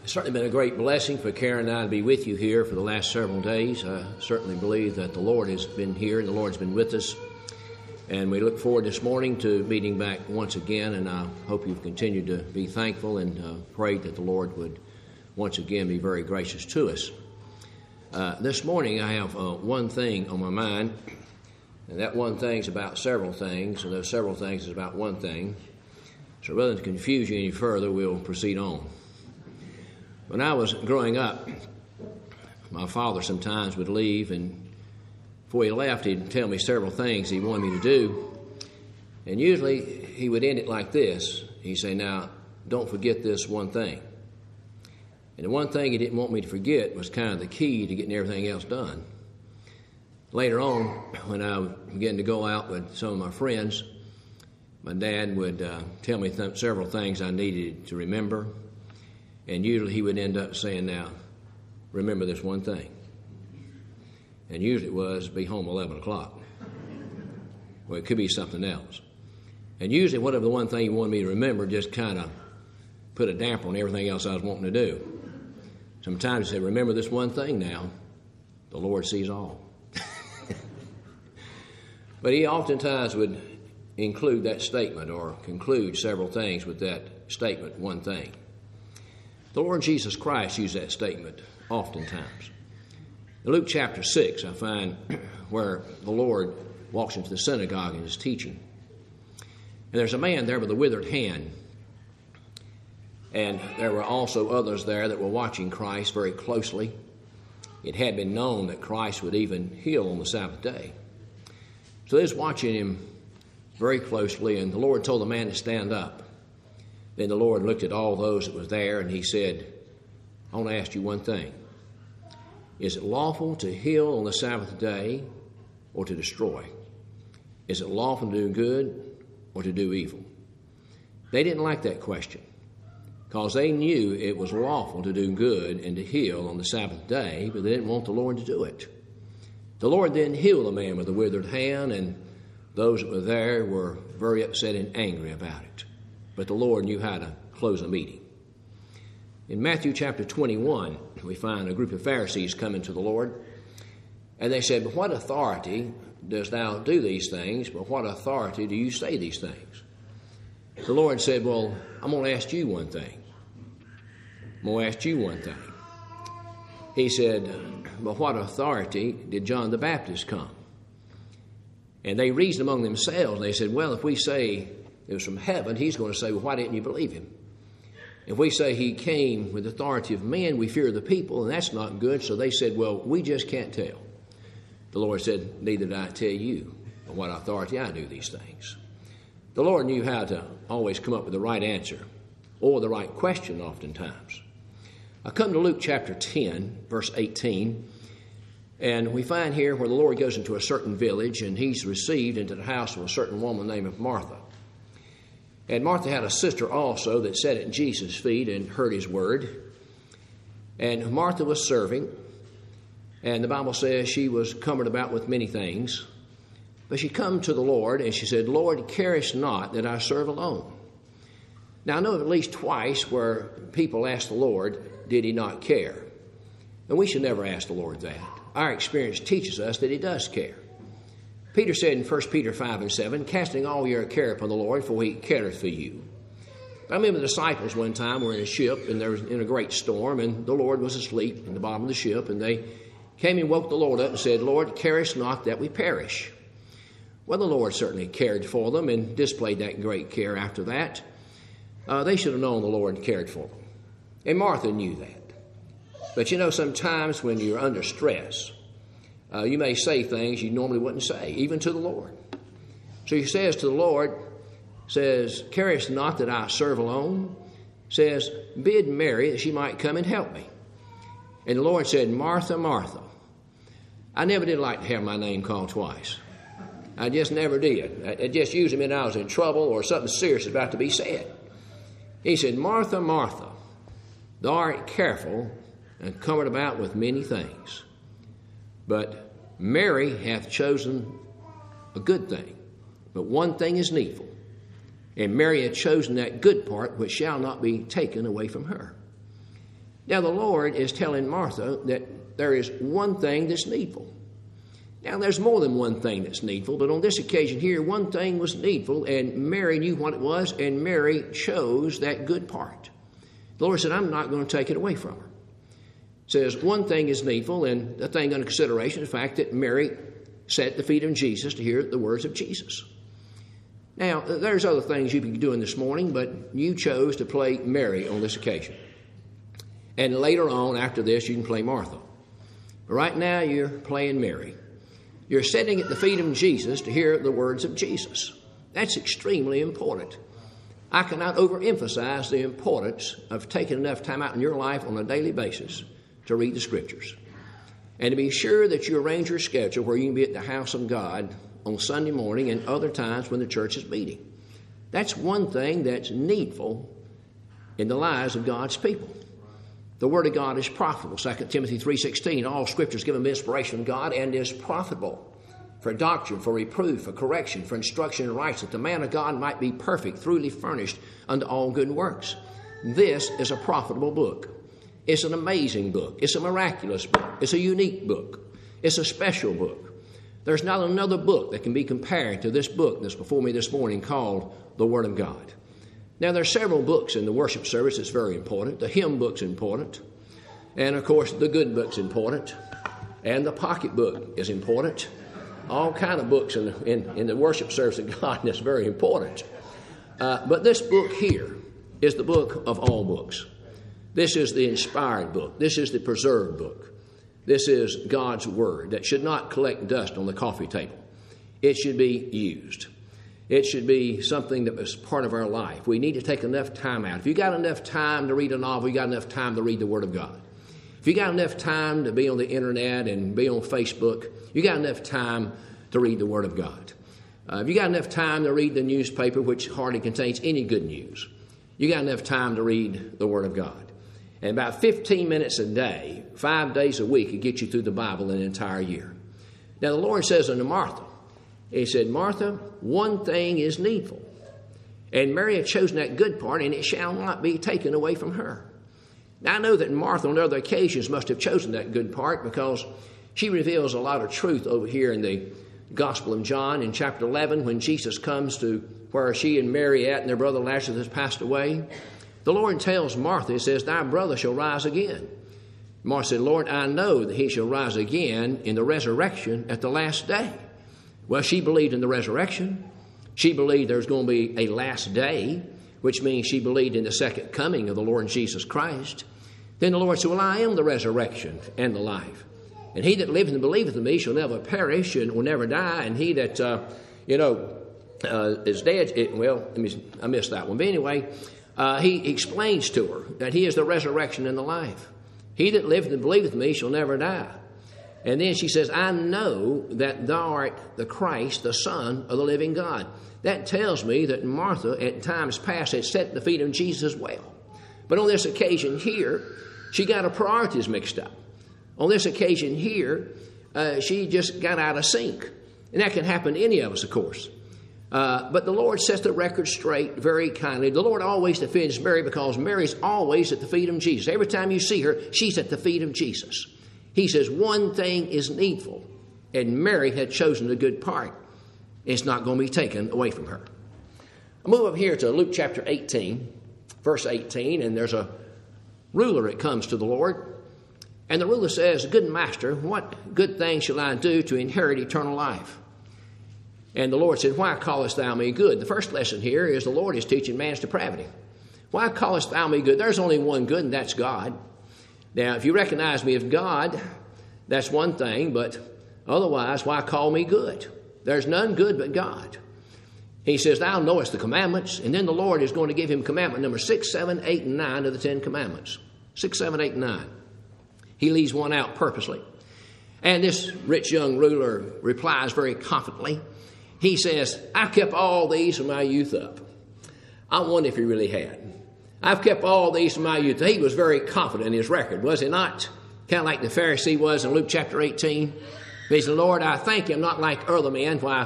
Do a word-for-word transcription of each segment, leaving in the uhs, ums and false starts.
It's certainly been a great blessing for Karen and I to be with you here for the last several days. I certainly believe that the Lord has been here and the Lord's been with us. And we look forward this morning to meeting back once again, and I hope you've continued to be thankful and uh, pray that the Lord would once again be very gracious to us. Uh, this morning I have uh, one thing on my mind, and that one thing is about several things, and those several things is about one thing. So rather than confuse you any further, we'll proceed on. When I was growing up, my father sometimes would leave, and before he left, he'd tell me several things he wanted me to do. And usually he would end it like this. He'd say, now, don't forget this one thing. And the one thing he didn't want me to forget was kind of the key to getting everything else done. Later on, when I began to go out with some of my friends, my dad would uh, tell me th- several things I needed to remember. And usually he would end up saying, now, remember this one thing. And usually it was, be home eleven o'clock. Well, it could be something else. And usually whatever the one thing he wanted me to remember just kind of put a damper on everything else I was wanting to do. Sometimes he said, remember this one thing now, the Lord sees all. But he oftentimes would include that statement or conclude several things with that statement, one thing. The Lord Jesus Christ used that statement oftentimes. In Luke chapter six, I find where the Lord walks into the synagogue and is teaching. And there's a man there with a withered hand. And there were also others there that were watching Christ very closely. It had been known that Christ would even heal on the Sabbath day. So they was watching him very closely, and the Lord told the man to stand up. Then the Lord looked at all those that was there, and he said, I want to ask you one thing. Is it lawful to heal on the Sabbath day or to destroy? Is it lawful to do good or to do evil? They didn't like that question because they knew it was lawful to do good and to heal on the Sabbath day, but they didn't want the Lord to do it. The Lord then healed the man with the withered hand, and those that were there were very upset and angry about it. But the Lord knew how to close a meeting. In Matthew chapter twenty-one, we find a group of Pharisees coming to the Lord, and they said, but what authority dost thou do these things? But what authority do you say these things? The Lord said, well, I'm going to ask you one thing. I'm going to ask you one thing. He said, but what authority did John the Baptist come? And they reasoned among themselves. They said, well, if we say it was from heaven, he's going to say, well, why didn't you believe him? If we say he came with authority of men, we fear the people, and that's not good. So they said, well, we just can't tell. The Lord said, neither did I tell you by what authority I do these things. The Lord knew how to always come up with the right answer or the right question oftentimes. I come to Luke chapter ten, verse eighteen, and we find here where the Lord goes into a certain village, and he's received into the house of a certain woman named Martha. And Martha had a sister also that sat at Jesus' feet and heard his word. And Martha was serving, and the Bible says she was cumbered about with many things. But she come to the Lord, and she said, Lord, carest not that I serve alone. Now, I know of at least twice where people asked the Lord, did he not care? And we should never ask the Lord that. Our experience teaches us that he does care. Peter said in First Peter five and seven, casting all your care upon the Lord, for he careth for you. I remember the disciples one time were in a ship, and there was in a great storm, and the Lord was asleep in the bottom of the ship, and they came and woke the Lord up and said, Lord, carest not that we perish. Well, the Lord certainly cared for them and displayed that great care after that. Uh, they should have known the Lord cared for them. And Martha knew that. But you know, sometimes when you're under stress, Uh, you may say things you normally wouldn't say, even to the Lord. So he says to the Lord, says, carest not that I serve alone, says, bid Mary that she might come and help me. And the Lord said, Martha, Martha. I never did like to have my name called twice. I just never did. I, I just usually meant I was in trouble or something serious is about to be said. He said, Martha, Martha, thou art careful and cumbered about with many things. But Mary hath chosen a good thing, but one thing is needful. And Mary hath chosen that good part which shall not be taken away from her. Now, the Lord is telling Martha that there is one thing that's needful. Now, there's more than one thing that's needful, but on this occasion here, one thing was needful, and Mary knew what it was, and Mary chose that good part. The Lord said, I'm not going to take it away from her. It says one thing is needful, and the thing under consideration is the fact that Mary sat at the feet of Jesus to hear the words of Jesus. Now, there's other things you could be doing this morning, but you chose to play Mary on this occasion. And later on, after this, you can play Martha. But right now, you're playing Mary. You're sitting at the feet of Jesus to hear the words of Jesus. That's extremely important. I cannot overemphasize the importance of taking enough time out in your life on a daily basis to read the Scriptures. And to be sure that you arrange your schedule where you can be at the house of God on Sunday morning and other times when the church is meeting. That's one thing that's needful in the lives of God's people. The Word of God is profitable. Second Timothy three sixteen, all Scripture is given by inspiration of God and is profitable for doctrine, for reproof, for correction, for instruction in righteousness, that the man of God might be perfect, truly furnished unto all good works. This is a profitable book. It's an amazing book. It's a miraculous book. It's a unique book. It's a special book. There's not another book that can be compared to this book that's before me this morning called the Word of God. Now, there are several books in the worship service that's very important. The hymn book's important. And, of course, the good book's important. And the pocket book is important. All kind of books in the, in, in the worship service of God that's very important. Uh, but this book here is the book of all books. This is the inspired book. This is the preserved book. This is God's Word that should not collect dust on the coffee table. It should be used. It should be something that was part of our life. We need to take enough time out. If you got enough time to read a novel, you got enough time to read the Word of God. If you got enough time to be on the internet and be on Facebook, you got enough time to read the Word of God. Uh, if you got enough time to read the newspaper, which hardly contains any good news, you got enough time to read the Word of God. And about fifteen minutes a day, five days a week, it gets you through the Bible an entire year. Now, the Lord says unto Martha, He said, Martha, one thing is needful. And Mary had chosen that good part, and it shall not be taken away from her. Now, I know that Martha on other occasions must have chosen that good part because she reveals a lot of truth over here in the Gospel of John in chapter eleven when Jesus comes to where she and Mary at and their brother Lazarus has passed away. The Lord tells Martha, He says, thy brother shall rise again. Martha said, Lord, I know that he shall rise again in the resurrection at the last day. Well, she believed in the resurrection. She believed there was going to be a last day, which means she believed in the second coming of the Lord Jesus Christ. Then the Lord said, well, I am the resurrection and the life. And he that liveth and believeth in me shall never perish and will never die. And he that, uh, you know, uh, is dead, it, well, let me, I missed that one. But anyway, uh, he explains to her that he is the resurrection and the life. He that liveth and believeth in me shall never die. And then she says, I know that thou art the Christ, the Son of the living God. That tells me that Martha at times past had sat at the feet of Jesus as well. But on this occasion here, she got her priorities mixed up. On this occasion here, uh, she just got out of sync. And that can happen to any of us, of course. Uh, but the Lord sets the record straight very kindly. The Lord always defends Mary because Mary's always at the feet of Jesus. Every time you see her, she's at the feet of Jesus. He says one thing is needful, and Mary had chosen the good part. It's not going to be taken away from her. I'll move up here to Luke chapter eighteen, verse eighteen, and there's a ruler that comes to the Lord. And the ruler says, good master, what good thing shall I do to inherit eternal life? And the Lord said, why callest thou me good? The first lesson here is the Lord is teaching man's depravity. Why callest thou me good? There's only one good, and that's God. Now, if you recognize me as God, that's one thing, but otherwise, why call me good? There's none good but God. He says, thou knowest the commandments, and then the Lord is going to give him commandment number six, seven, eight, and nine of the Ten Commandments. Six, seven, eight, and nine. He leaves one out purposely. And this rich young ruler replies very confidently. He says, I've kept all these from my youth up. I wonder if he really had. I've kept all these from my youth. He was very confident in his record, was he not? Kind of like the Pharisee was in Luke chapter eighteen. He said, Lord, I thank you I'm not like other men. Why,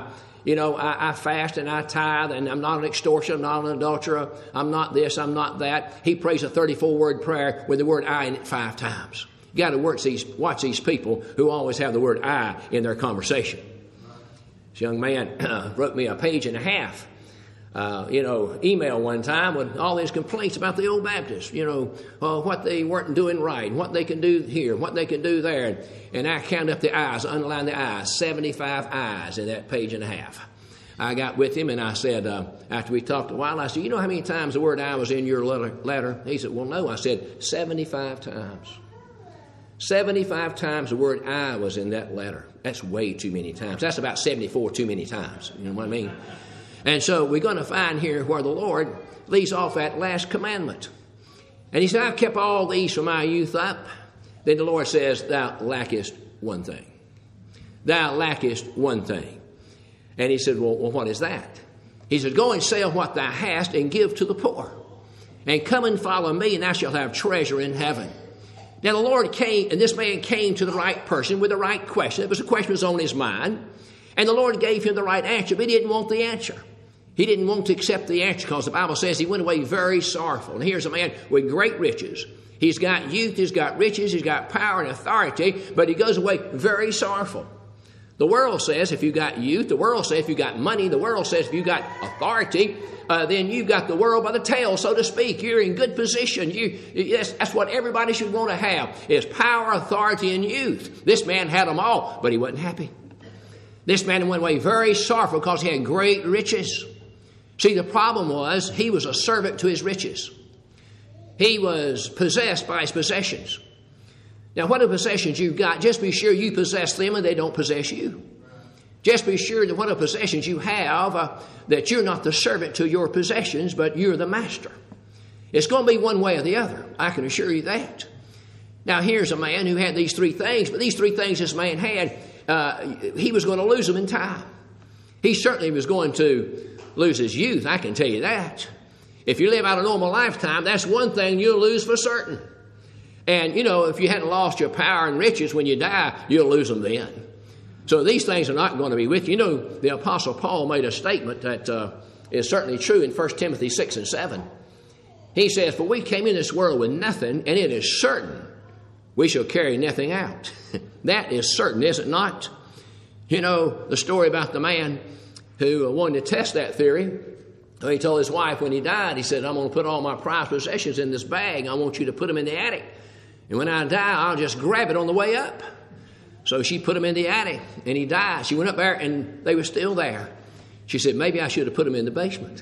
you know, I, I fast and I tithe, and I'm not an extortioner, I'm not an adulterer, I'm not this, I'm not that. He prays a thirty-four word prayer with the word I in it five times. You got to watch these, watch these people who always have the word I in their conversation. This young man uh, wrote me a page and a half, uh, you know, email one time with all these complaints about the old Baptists, you know, uh, what they weren't doing right, what they can do here, what they can do there. And, and I counted up the I's, underlined the I's, seventy-five I's in that page and a half. I got with him and I said, uh, after we talked a while, I said, you know how many times the word I was in your letter? letter? He said, well, no. I said, seventy-five times. seventy-five times the word I was in that letter. That's way too many times. That's about seventy-four too many times. You know what I mean? And so we're going to find here where the Lord leaves off that last commandment. And he said, I've kept all these from my youth up. Then the Lord says, thou lackest one thing. Thou lackest one thing. And he said, well, well, what is that? He said, go and sell what thou hast and give to the poor. And come and follow me, and thou shalt have treasure in heaven. Now the Lord came, and this man came to the right person with the right question. It was a question that was on his mind. And the Lord gave him the right answer, but he didn't want the answer. He didn't want to accept the answer because the Bible says he went away very sorrowful. And here's a man with great riches. He's got youth, he's got riches, he's got power and authority, but he goes away very sorrowful. The world says if you've got youth, the world says if you've got money, the world says if you've got authority, uh, then you've got the world by the tail, so to speak. You're in good position. You, that's, that's what everybody should want to have, is power, authority, and youth. This man had them all, but he wasn't happy. This man went away very sorrowful because he had great riches. See, the problem was he was a servant to his riches. He was possessed by his possessions. Now, what are possessions you've got? Just be sure you possess them and they don't possess you. Just be sure that what are possessions you have, uh, that you're not the servant to your possessions, but you're the master. It's going to be one way or the other. I can assure you that. Now, here's a man who had these three things, but these three things this man had, uh, he was going to lose them in time. He certainly was going to lose his youth, I can tell you that. If you live out a normal lifetime, that's one thing you'll lose for certain. And, you know, if you hadn't lost your power and riches when you die, you'll lose them then. So these things are not going to be with you. You know, the Apostle Paul made a statement that uh, is certainly true in First Timothy six and seven. He says, for we came in this world with nothing, and it is certain we shall carry nothing out. That is certain, is it not? You know, the story about the man who wanted to test that theory. He told his wife when he died, he said, I'm going to put all my prized possessions in this bag. I want you to put them in the attic. And when I die, I'll just grab it on the way up. So she put him in the attic, and he died. She went up there, and they were still there. She said, maybe I should have put them in the basement.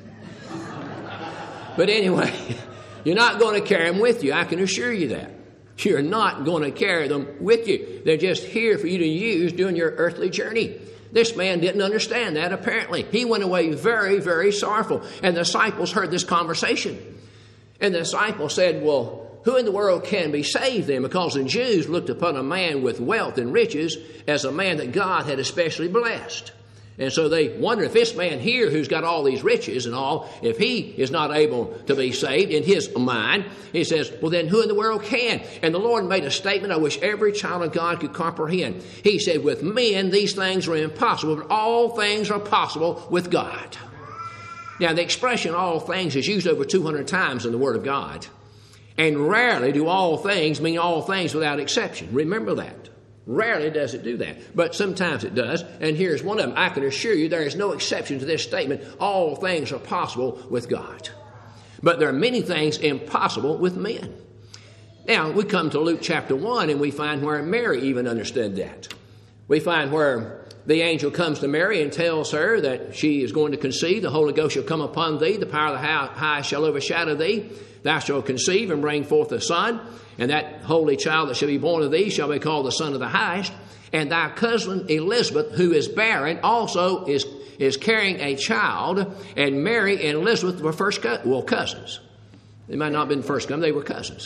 But anyway, you're not going to carry them with you. I can assure you that. You're not going to carry them with you. They're just here for you to use during your earthly journey. This man didn't understand that, apparently. He went away very, very sorrowful. And the disciples heard this conversation. And the disciples said, well, who in the world can be saved then? Because the Jews looked upon a man with wealth and riches as a man that God had especially blessed. And so they wonder if this man here who's got all these riches and all, if he is not able to be saved in his mind, he says, well, then who in the world can? And the Lord made a statement I wish every child of God could comprehend. He said, with men, these things are impossible, but all things are possible with God. Now, the expression all things is used over two hundred times in the Word of God. And rarely do all things mean all things without exception. Remember that. Rarely does it do that, but sometimes it does. And here's one of them. I can assure you there is no exception to this statement. All things are possible with God. But there are many things impossible with men. Now, we come to Luke chapter one, and we find where Mary even understood that. We find where the angel comes to Mary and tells her that she is going to conceive. The Holy Ghost shall come upon thee. The power of the high shall overshadow thee. Thou shalt conceive and bring forth a son. And that holy child that shall be born of thee shall be called the Son of the Highest. And thy cousin Elizabeth, who is barren, also is, is carrying a child. And Mary and Elizabeth were first co- well, cousins. They might not have been first cousins, they were cousins.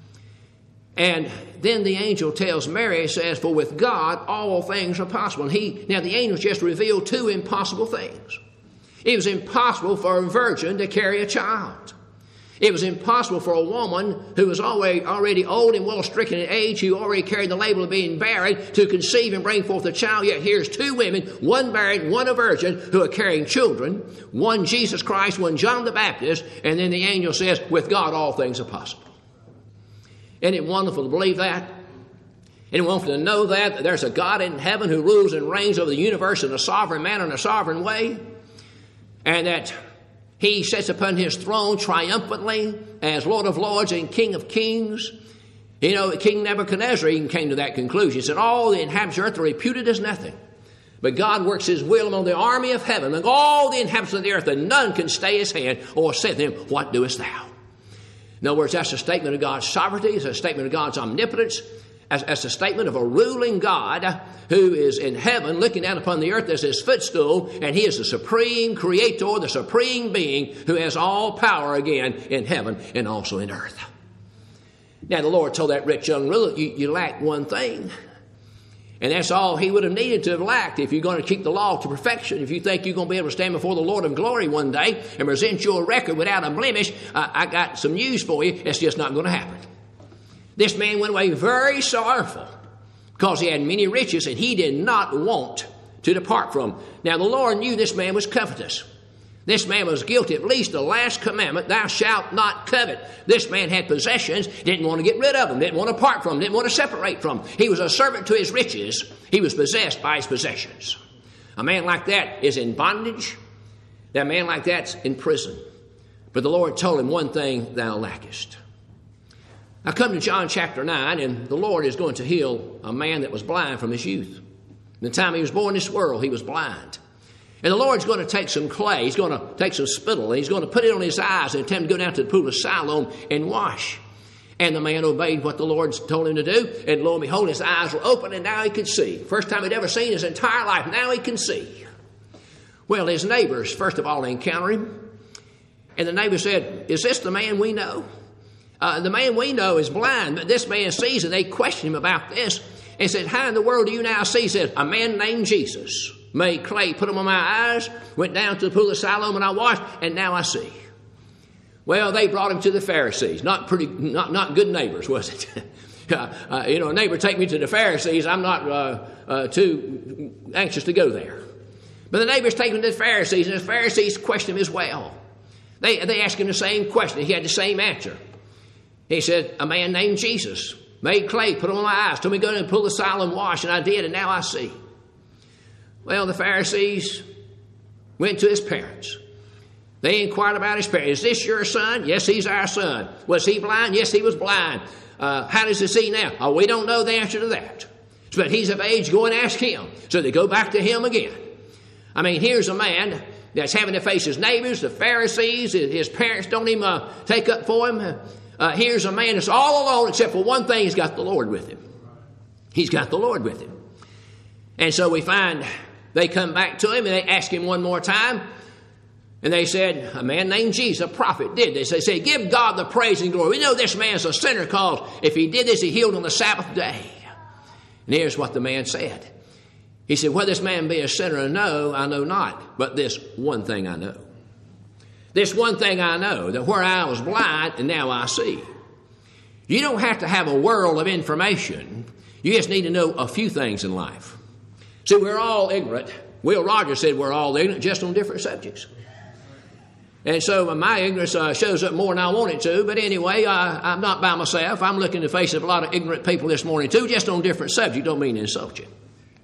And then the angel tells Mary, says, for with God all things are possible. And he, now the angel just revealed two impossible things. It was impossible for a virgin to carry a child. It was impossible for a woman who was already, already old and well stricken in age, who already carried the label of being barren, to conceive and bring forth a child. Yet here's two women, one barren, one a virgin, who are carrying children, one Jesus Christ, one John the Baptist, and then the angel says, with God all things are possible. Isn't it wonderful to believe that? And wonderful to know that, that there's a God in heaven who rules and reigns over the universe in a sovereign manner, in a sovereign way, and that He sits upon His throne triumphantly as Lord of Lords and King of Kings. You know, King Nebuchadnezzar even came to that conclusion. He said, all the inhabitants of earth are reputed as nothing. But God works His will among the army of heaven, among all the inhabitants of the earth, and none can stay His hand or say to Him, what doest thou? In other words, that's a statement of God's sovereignty. It's a statement of God's omnipotence. As, as a statement of a ruling God who is in heaven looking down upon the earth as His footstool, and He is the supreme creator, the supreme being who has all power again in heaven and also in earth. Now the Lord told that rich young ruler, you, you lack one thing. And that's all he would have needed to have lacked if you're going to keep the law to perfection. If you think you're going to be able to stand before the Lord of glory one day and present your record without a blemish, uh, I got some news for you. It's just not going to happen. This man went away very sorrowful because he had many riches and he did not want to depart from them. Now the Lord knew this man was covetous. This man was guilty of at least the last commandment, thou shalt not covet. This man had possessions, didn't want to get rid of them, didn't want to part from them, didn't want to separate from them. He was a servant to his riches. He was possessed by his possessions. A man like that is in bondage. That man like that's in prison. But the Lord told him, one thing thou lackest. Now come to John chapter nine, and the Lord is going to heal a man that was blind from his youth. The time he was born in this world, he was blind. And the Lord's going to take some clay, He's going to take some spittle, and He's going to put it on his eyes and tell him to go down to the pool of Siloam and wash. And the man obeyed what the Lord told him to do, and lo and behold, his eyes were open, and now he could see. First time he'd ever seen his entire life, now he can see. Well, his neighbors, first of all, encountered him, and the neighbor said, is this the man we know? Uh, the man we know is blind, but this man sees, and they questioned him about this, and said, how in the world do you now see? He said, a man named Jesus made clay, put them on my eyes, went down to the pool of Siloam, and I washed, and now I see. Well, they brought him to the Pharisees. Not pretty, not, not good neighbors, was it? uh, uh, you know, a neighbor take me to the Pharisees. I'm not uh, uh, too anxious to go there. But the neighbors take him to the Pharisees, and the Pharisees question him as well. They, they ask him the same question. He had the same answer. He said, a man named Jesus made clay, put them on my eyes, told me to go and pull the Siloam wash, and I did, and now I see. Well, the Pharisees went to his parents. They inquired about his parents. Is this your son? Yes, he's our son. Was he blind? Yes, he was blind. Uh, how does he see now? Oh, we don't know the answer to that. But he's of age, go and ask him. So they go back to him again. I mean, here's a man that's having to face his neighbors, the Pharisees, his parents don't even uh, take up for him. Uh, here's a man that's all alone, except for one thing, he's got the Lord with him. He's got the Lord with him. And so we find they come back to him and they ask him one more time. And they said, a man named Jesus, a prophet, did this. They said, give God the praise and glory. We know this man's a sinner because if he did this, he healed on the Sabbath day. And here's what the man said. He said, whether this man be a sinner or no, I know not. But this one thing I know. This one thing I know, that where I was blind and now I see. You don't have to have a world of information. You just need to know a few things in life. See, we're all ignorant. Will Rogers said we're all ignorant, just on different subjects. And so my ignorance uh, shows up more than I want it to. But anyway, uh, I'm not by myself. I'm looking in the face of a lot of ignorant people this morning too, just on different subjects. Don't mean to insult you.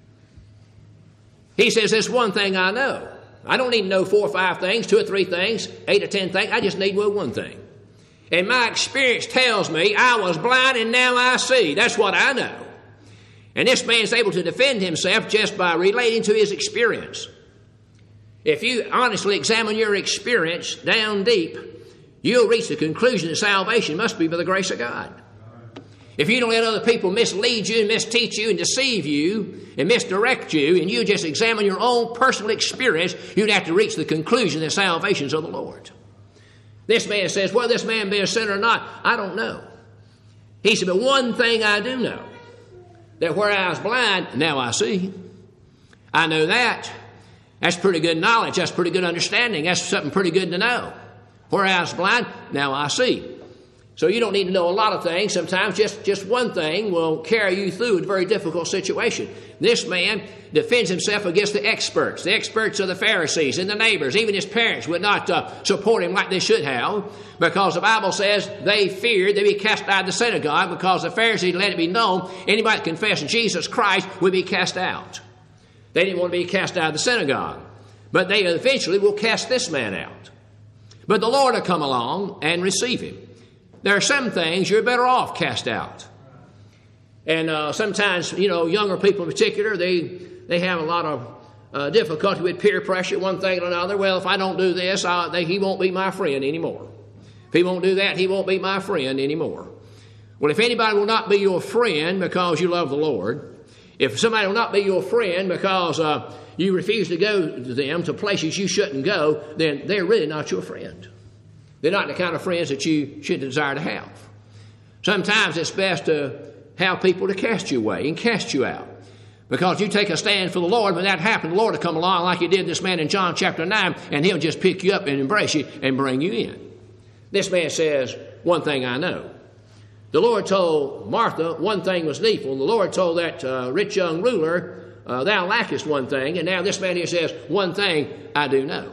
He says, there's one thing I know. I don't need to know four or five things, two or three things, eight or ten things. I just need to know one thing. And my experience tells me I was blind and now I see. That's what I know. And this man is able to defend himself just by relating to his experience. If you honestly examine your experience down deep, you'll reach the conclusion that salvation must be by the grace of God. If you don't let other people mislead you and misteach you and deceive you and misdirect you, and you just examine your own personal experience, you'd have to reach the conclusion that salvation is of the Lord. This man says, well, this man be a sinner or not, I don't know. He said, but one thing I do know, that where I was blind, now I see. I know that. That's pretty good knowledge. That's pretty good understanding. That's something pretty good to know. Where I was blind, now I see. So you don't need to know a lot of things. Sometimes just, just one thing will carry you through a very difficult situation. This man defends himself against the experts. The experts of the Pharisees and the neighbors, even his parents, would not uh, support him like they should have, because the Bible says they feared they'd be cast out of the synagogue, because the Pharisees let it be known anybody that confessed Jesus Christ would be cast out. They didn't want to be cast out of the synagogue. But they eventually will cast this man out. But the Lord will come along and receive him. There are some things you're better off cast out. And uh, sometimes, you know, younger people in particular, they they have a lot of uh, difficulty with peer pressure, one thing or another. Well, if I don't do this, I, they, he won't be my friend anymore. If he won't do that, he won't be my friend anymore. Well, if anybody will not be your friend because you love the Lord, if somebody will not be your friend because uh, you refuse to go to them to places you shouldn't go, then they're really not your friend. They're not the kind of friends that you should desire to have. Sometimes it's best to have people to cast you away and cast you out. Because you take a stand for the Lord, when that happens, the Lord will come along like he did this man in John chapter nine, and he'll just pick you up and embrace you and bring you in. This man says, one thing I know. The Lord told Martha one thing was needful. The Lord told that uh, rich young ruler, uh, thou lackest one thing. And now this man here says, one thing I do know.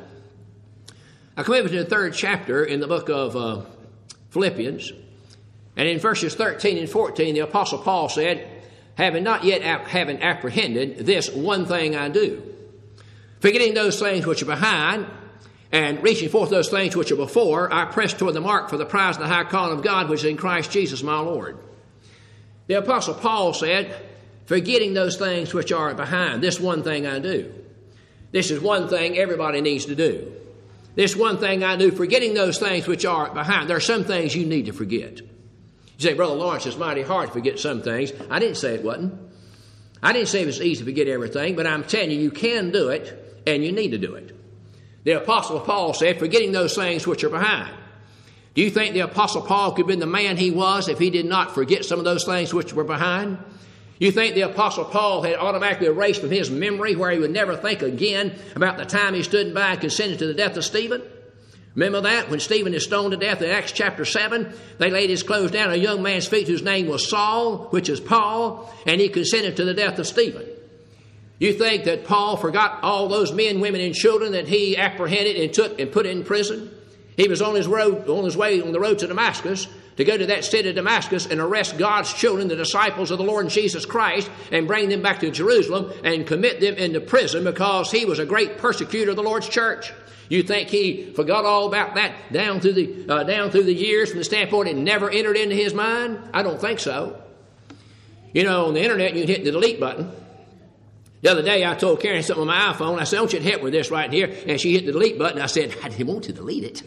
I come over to the third chapter in the book of uh, Philippians. And in verses thirteen and fourteen, the Apostle Paul said, having not yet ap- having apprehended, this one thing I do. Forgetting those things which are behind, and reaching forth those things which are before, I press toward the mark for the prize of the high calling of God, which is in Christ Jesus my Lord. The Apostle Paul said, forgetting those things which are behind, this one thing I do. This is one thing everybody needs to do. This one thing I do, forgetting those things which are behind. There are some things you need to forget. You say, Brother Lawrence, it's mighty hard to forget some things. I didn't say it wasn't. I didn't say it was easy to forget everything, but I'm telling you, you can do it, and you need to do it. The Apostle Paul said, forgetting those things which are behind. Do you think the Apostle Paul could have been the man he was if he did not forget some of those things which were behind? You think the Apostle Paul had automatically erased from his memory where he would never think again about the time he stood by and consented to the death of Stephen? Remember that? When Stephen is stoned to death in Acts chapter seven, they laid his clothes down at a young man's feet whose name was Saul, which is Paul, and he consented to the death of Stephen. You think that Paul forgot all those men, women, and children that he apprehended and took and put in prison? He was on his road, on his way on the road to Damascus to go to that city of Damascus and arrest God's children, the disciples of the Lord Jesus Christ, and bring them back to Jerusalem and commit them into prison because he was a great persecutor of the Lord's church. You think he forgot all about that down through the uh, down through the years from the standpoint it never entered into his mind? I don't think so. You know, on the internet you can hit the delete button. The other day I told Karen something on my iPhone. I said, I want you to help with this right here. And she hit the delete button. I said, I didn't want to delete it.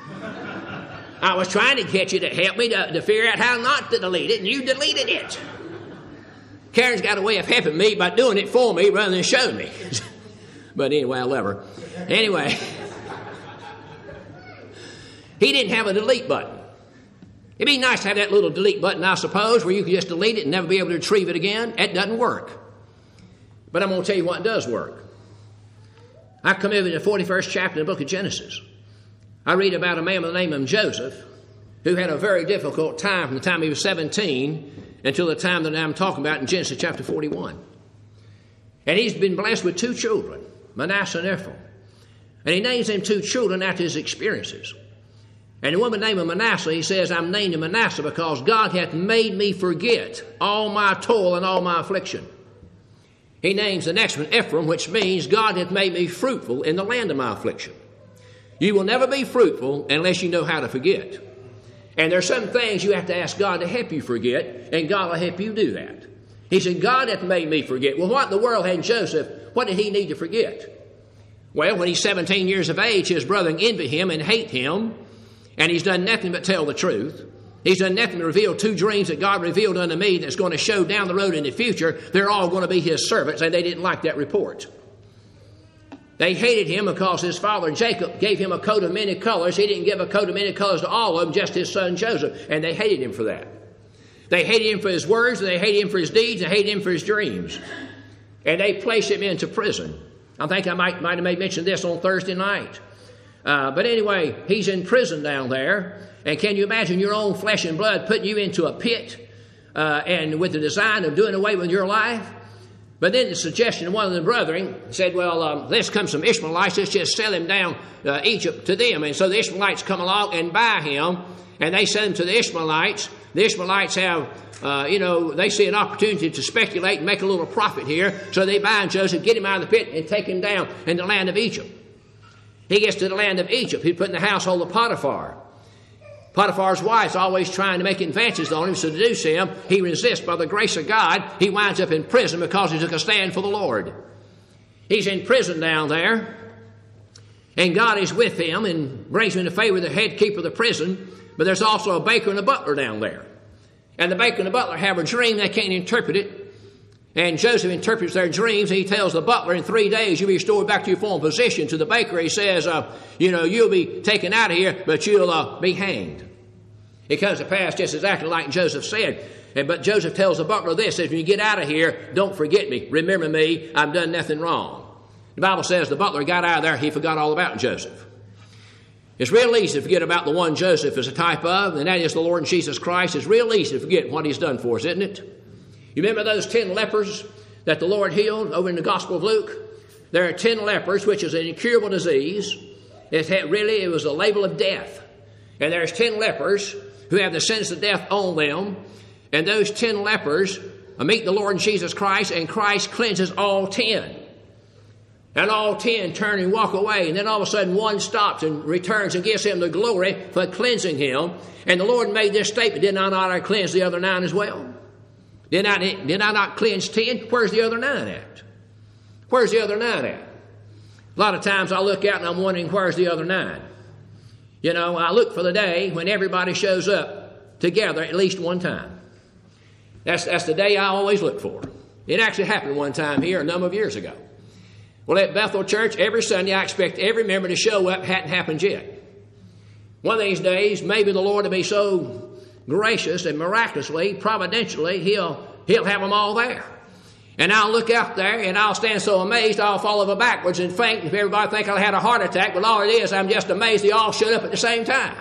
I was trying to get you to help me to, to figure out how not to delete it, and you deleted it. Karen's got a way of helping me by doing it for me rather than showing me. But anyway, I love her. Anyway, he didn't have a delete button. It'd be nice to have that little delete button, I suppose, where you could just delete it and never be able to retrieve it again. It doesn't work. But I'm going to tell you what does work. I come over to the forty-first chapter of the book of Genesis. I read about a man by the name of Joseph who had a very difficult time from the time he was seventeen until the time that I'm talking about in Genesis chapter forty-one. And he's been blessed with two children, Manasseh and Ephraim. And he names them two children after his experiences. And the one by the name of Manasseh, he says, I'm named him Manasseh because God hath made me forget all my toil and all my affliction. He names the next one Ephraim, which means God hath made me fruitful in the land of my affliction. You will never be fruitful unless you know how to forget. And there are some things you have to ask God to help you forget, and God will help you do that. He said, God hath made me forget. Well, what in the world had Joseph, what did he need to forget? Well, when he's seventeen years of age, his brethren envy him and hate him, and he's done nothing but tell the truth. He's done nothing to reveal two dreams that God revealed unto me that's going to show down the road in the future they're all going to be his servants, and they didn't like that report. They hated him because his father Jacob gave him a coat of many colors. He didn't give a coat of many colors to all of them, just his son Joseph. And they hated him for that. They hated him for his words, and they hated him for his deeds, and they hated him for his dreams. And they placed him into prison. I think I might, might have made mention of this on Thursday night. Uh, but anyway, he's in prison down there. And can you imagine your own flesh and blood putting you into a pit uh, and with the design of doing away with your life? But then the suggestion of one of the brethren said, well, um, let's come some Ishmaelites, let's just sell him down uh, Egypt to them. And so the Ishmaelites come along and buy him, and they send him to the Ishmaelites. The Ishmaelites have, uh, you know, they see an opportunity to speculate and make a little profit here. So they buy Joseph, get him out of the pit, and take him down in the land of Egypt. He gets to the land of Egypt. He's put in the household of Potiphar. Potiphar's wife's always trying to make advances on him, seduce him. He resists by the grace of God. He winds up in prison because he took a stand for the Lord. He's in prison down there, and God is with him and brings him into favor with the head keeper of the prison. But there's also a baker and a butler down there. And the baker and the butler have a dream. They can't interpret it. And Joseph interprets their dreams, and he tells the butler, in three days you'll be restored back to your former position. To the baker, he says, uh, you know, you'll be taken out of here, but you'll uh, be hanged. It comes to pass just exactly like Joseph said. And, but Joseph tells the butler this, says, when you get out of here, don't forget me. Remember me. I've done nothing wrong. The Bible says the butler got out of there. He forgot all about Joseph. It's real easy to forget about the one Joseph is a type of, and that is the Lord Jesus Christ. It's real easy to forget what he's done for us, isn't it? You remember those ten lepers that the Lord healed over in the Gospel of Luke? There are ten lepers, which is an incurable disease. It had really, it was a label of death. And there's ten lepers who have the sentence of death on them. And those ten lepers meet the Lord Jesus Christ, and Christ cleanses all ten. And all ten turn and walk away. And then all of a sudden one stops and returns and gives him the glory for cleansing him. And the Lord made this statement, did I not cleanse the other nine as well? Did I, did I not cleanse ten? Where's the other nine at? Where's the other nine at? A lot of times I look out and I'm wondering, where's the other nine? You know, I look for the day when everybody shows up together at least one time. That's, that's the day I always look for. It actually happened one time here a number of years ago. Well, at Bethel Church, every Sunday I expect every member to show up. Hadn't happened yet. One of these days, maybe the Lord will be so gracious and miraculously, providentially, he'll, he'll have them all there. And I'll look out there and I'll stand so amazed I'll fall over backwards and faint. If everybody think I had a heart attack, well, all it is, I'm just amazed they all showed up at the same time.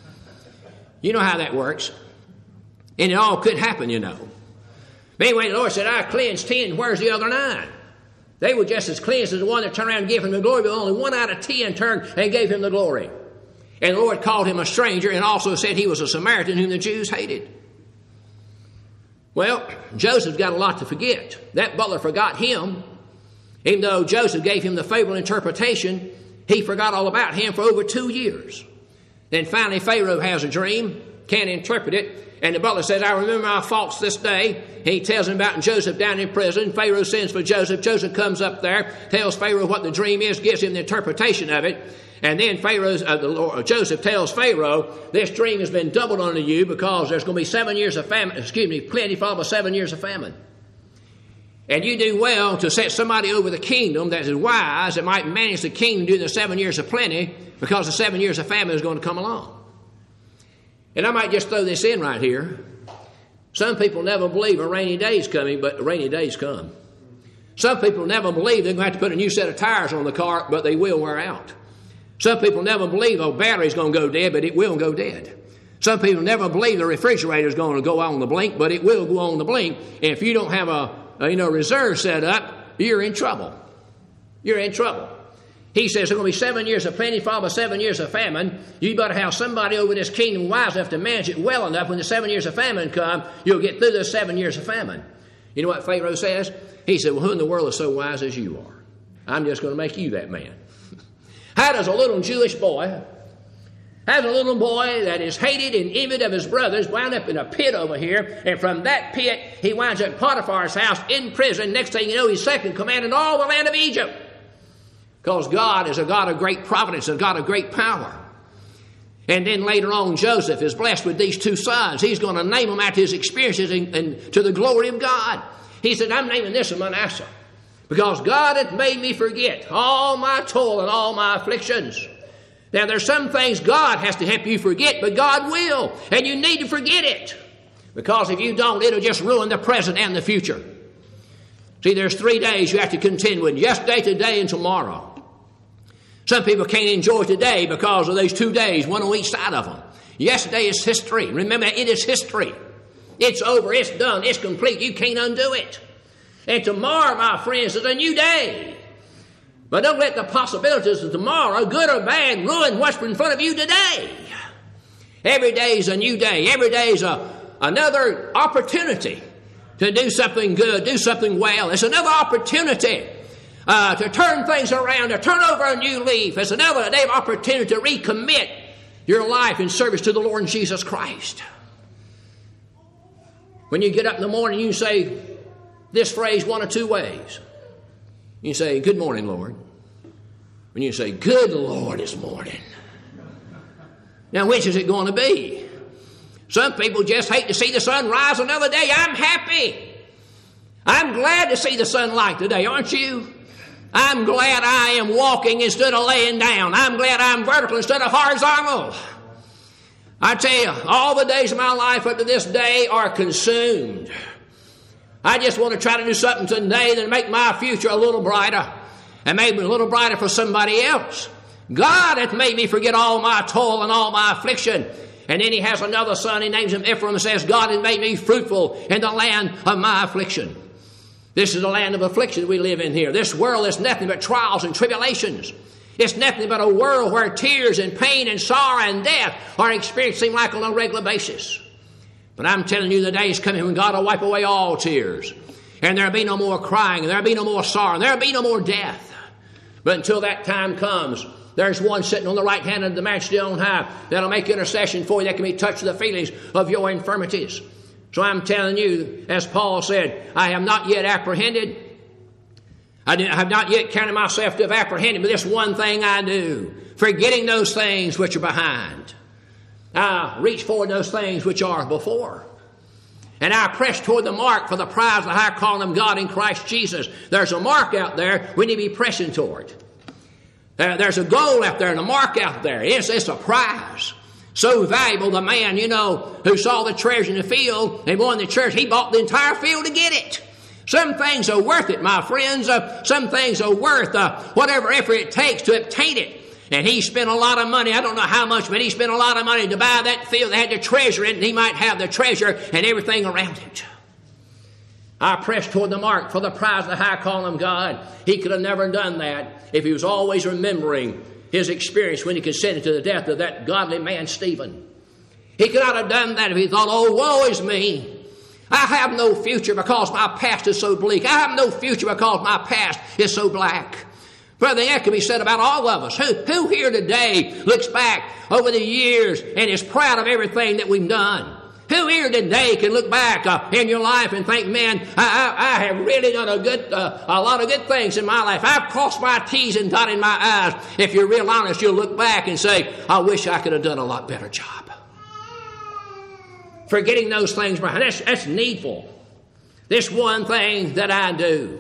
You know how that works. And it all could happen, you know. But anyway, the Lord said, I cleansed ten. Where's the other nine? They were just as cleansed as the one that turned around and gave him the glory, but only one out of ten turned and gave him the glory. And the Lord called him a stranger and also said he was a Samaritan whom the Jews hated. Well, Joseph's got a lot to forget. That butler forgot him. Even though Joseph gave him the favorable interpretation, he forgot all about him for over two years. Then finally Pharaoh has a dream, can't interpret it, and the butler says, I remember my faults this day. He tells him about Joseph down in prison. Pharaoh sends for Joseph. Joseph comes up there, tells Pharaoh what the dream is, gives him the interpretation of it. And then Pharaoh's, uh, the Lord, Joseph tells Pharaoh, this dream has been doubled unto you because there's going to be seven years of famine, excuse me, plenty followed by seven years of famine. And you do well to set somebody over the kingdom that is wise, that might manage the kingdom during the seven years of plenty, because the seven years of famine is going to come along. And I might just throw this in right here. Some people never believe a rainy day is coming, but rainy days come. Some people never believe they're going to have to put a new set of tires on the car, but they will wear out. Some people never believe a battery's going to go dead, but it will go dead. Some people never believe the refrigerator's going to go on the blink, but it will go on the blink. And if you don't have a, a you know reserve set up, you're in trouble. You're in trouble. He says there's going to be seven years of plenty followed by seven years of famine. You better have somebody over this kingdom wise enough to manage it well enough. When the seven years of famine come, you'll get through those seven years of famine. You know what Pharaoh says? He said, well, who in the world is so wise as you are? I'm just going to make you that man. How does a little Jewish boy, has a little boy that is hated and envied of his brothers, wound up in a pit over here, and from that pit, he winds up in Potiphar's house in prison. Next thing you know, he's second in command in all the land of Egypt. Because God is a God of great providence, a God of great power. And then later on, Joseph is blessed with these two sons. He's going to name them after his experiences and, and to the glory of God. He said, I'm naming this Manasseh, because God hath made me forget all my toil and all my afflictions. Now, there's some things God has to help you forget, but God will. And you need to forget it. Because if you don't, it'll just ruin the present and the future. See, there's three days you have to contend with. Yesterday, today, and tomorrow. Some people can't enjoy today because of those two days, one on each side of them. Yesterday is history. Remember that it is history. It's over. It's done. It's complete. You can't undo it. And tomorrow, my friends, is a new day. But don't let the possibilities of tomorrow, good or bad, ruin what's in front of you today. Every day is a new day. Every day is a, another opportunity to do something good, do something well. It's another opportunity uh, to turn things around, to turn over a new leaf. It's another day of opportunity to recommit your life in service to the Lord Jesus Christ. When you get up in the morning, you say this phrase one of two ways. You say, good morning, Lord. When you say, good Lord, it's morning. Now, which is it going to be? Some people just hate to see the sun rise another day. I'm happy. I'm glad to see the sunlight today, aren't you? I'm glad I am walking instead of laying down. I'm glad I'm vertical instead of horizontal. I tell you, all the days of my life up to this day are consumed. I just want to try to do something today that make my future a little brighter, and maybe a little brighter for somebody else. God hath made me forget all my toil and all my affliction. And then he has another son, he names him Ephraim, and says, God hath made me fruitful in the land of my affliction. This is the land of affliction we live in here. This world is nothing but trials and tribulations. It's nothing but a world where tears and pain and sorrow and death are experienced seem like on a regular basis. But I'm telling you, the day is coming when God will wipe away all tears. And there'll be no more crying, and there'll be no more sorrow, and there'll be no more death. But until that time comes, there's one sitting on the right hand of the Majesty on high that'll make intercession for you, that can be touched with the feelings of your infirmities. So I'm telling you, as Paul said, I have not yet apprehended. I have not yet counted myself to have apprehended, but this one thing I do, forgetting those things which are behind. I reach forward those things which are before. And I press toward the mark for the prize of the high calling of God in Christ Jesus. There's a mark out there we need to be pressing toward. Uh, there's a goal out there and a mark out there. It's, it's a prize. So valuable, the man, you know, who saw the treasure in the field and won the church, he bought the entire field to get it. Some things are worth it, my friends. Uh, some things are worth uh, whatever effort it takes to obtain it. And he spent a lot of money. I don't know how much, but he spent a lot of money to buy that field. They had to treasure it, and he might have the treasure and everything around it. I pressed toward the mark for the prize of the high calling of God. He could have never done that if he was always remembering his experience when he consented to the death of that godly man, Stephen. He could not have done that if he thought, oh, woe is me. I have no future because my past is so bleak. I have no future because my past is so black. Brother, that can be said about all of us. Who, who here today looks back over the years and is proud of everything that we've done? Who here today can look back uh, in your life and think, man, I, I, I have really done a good, uh, a lot of good things in my life. I've crossed my T's and dotted my I's. If you're real honest, you'll look back and say, I wish I could have done a lot better job. Forgetting those things, that's, that's needful. This one thing that I do.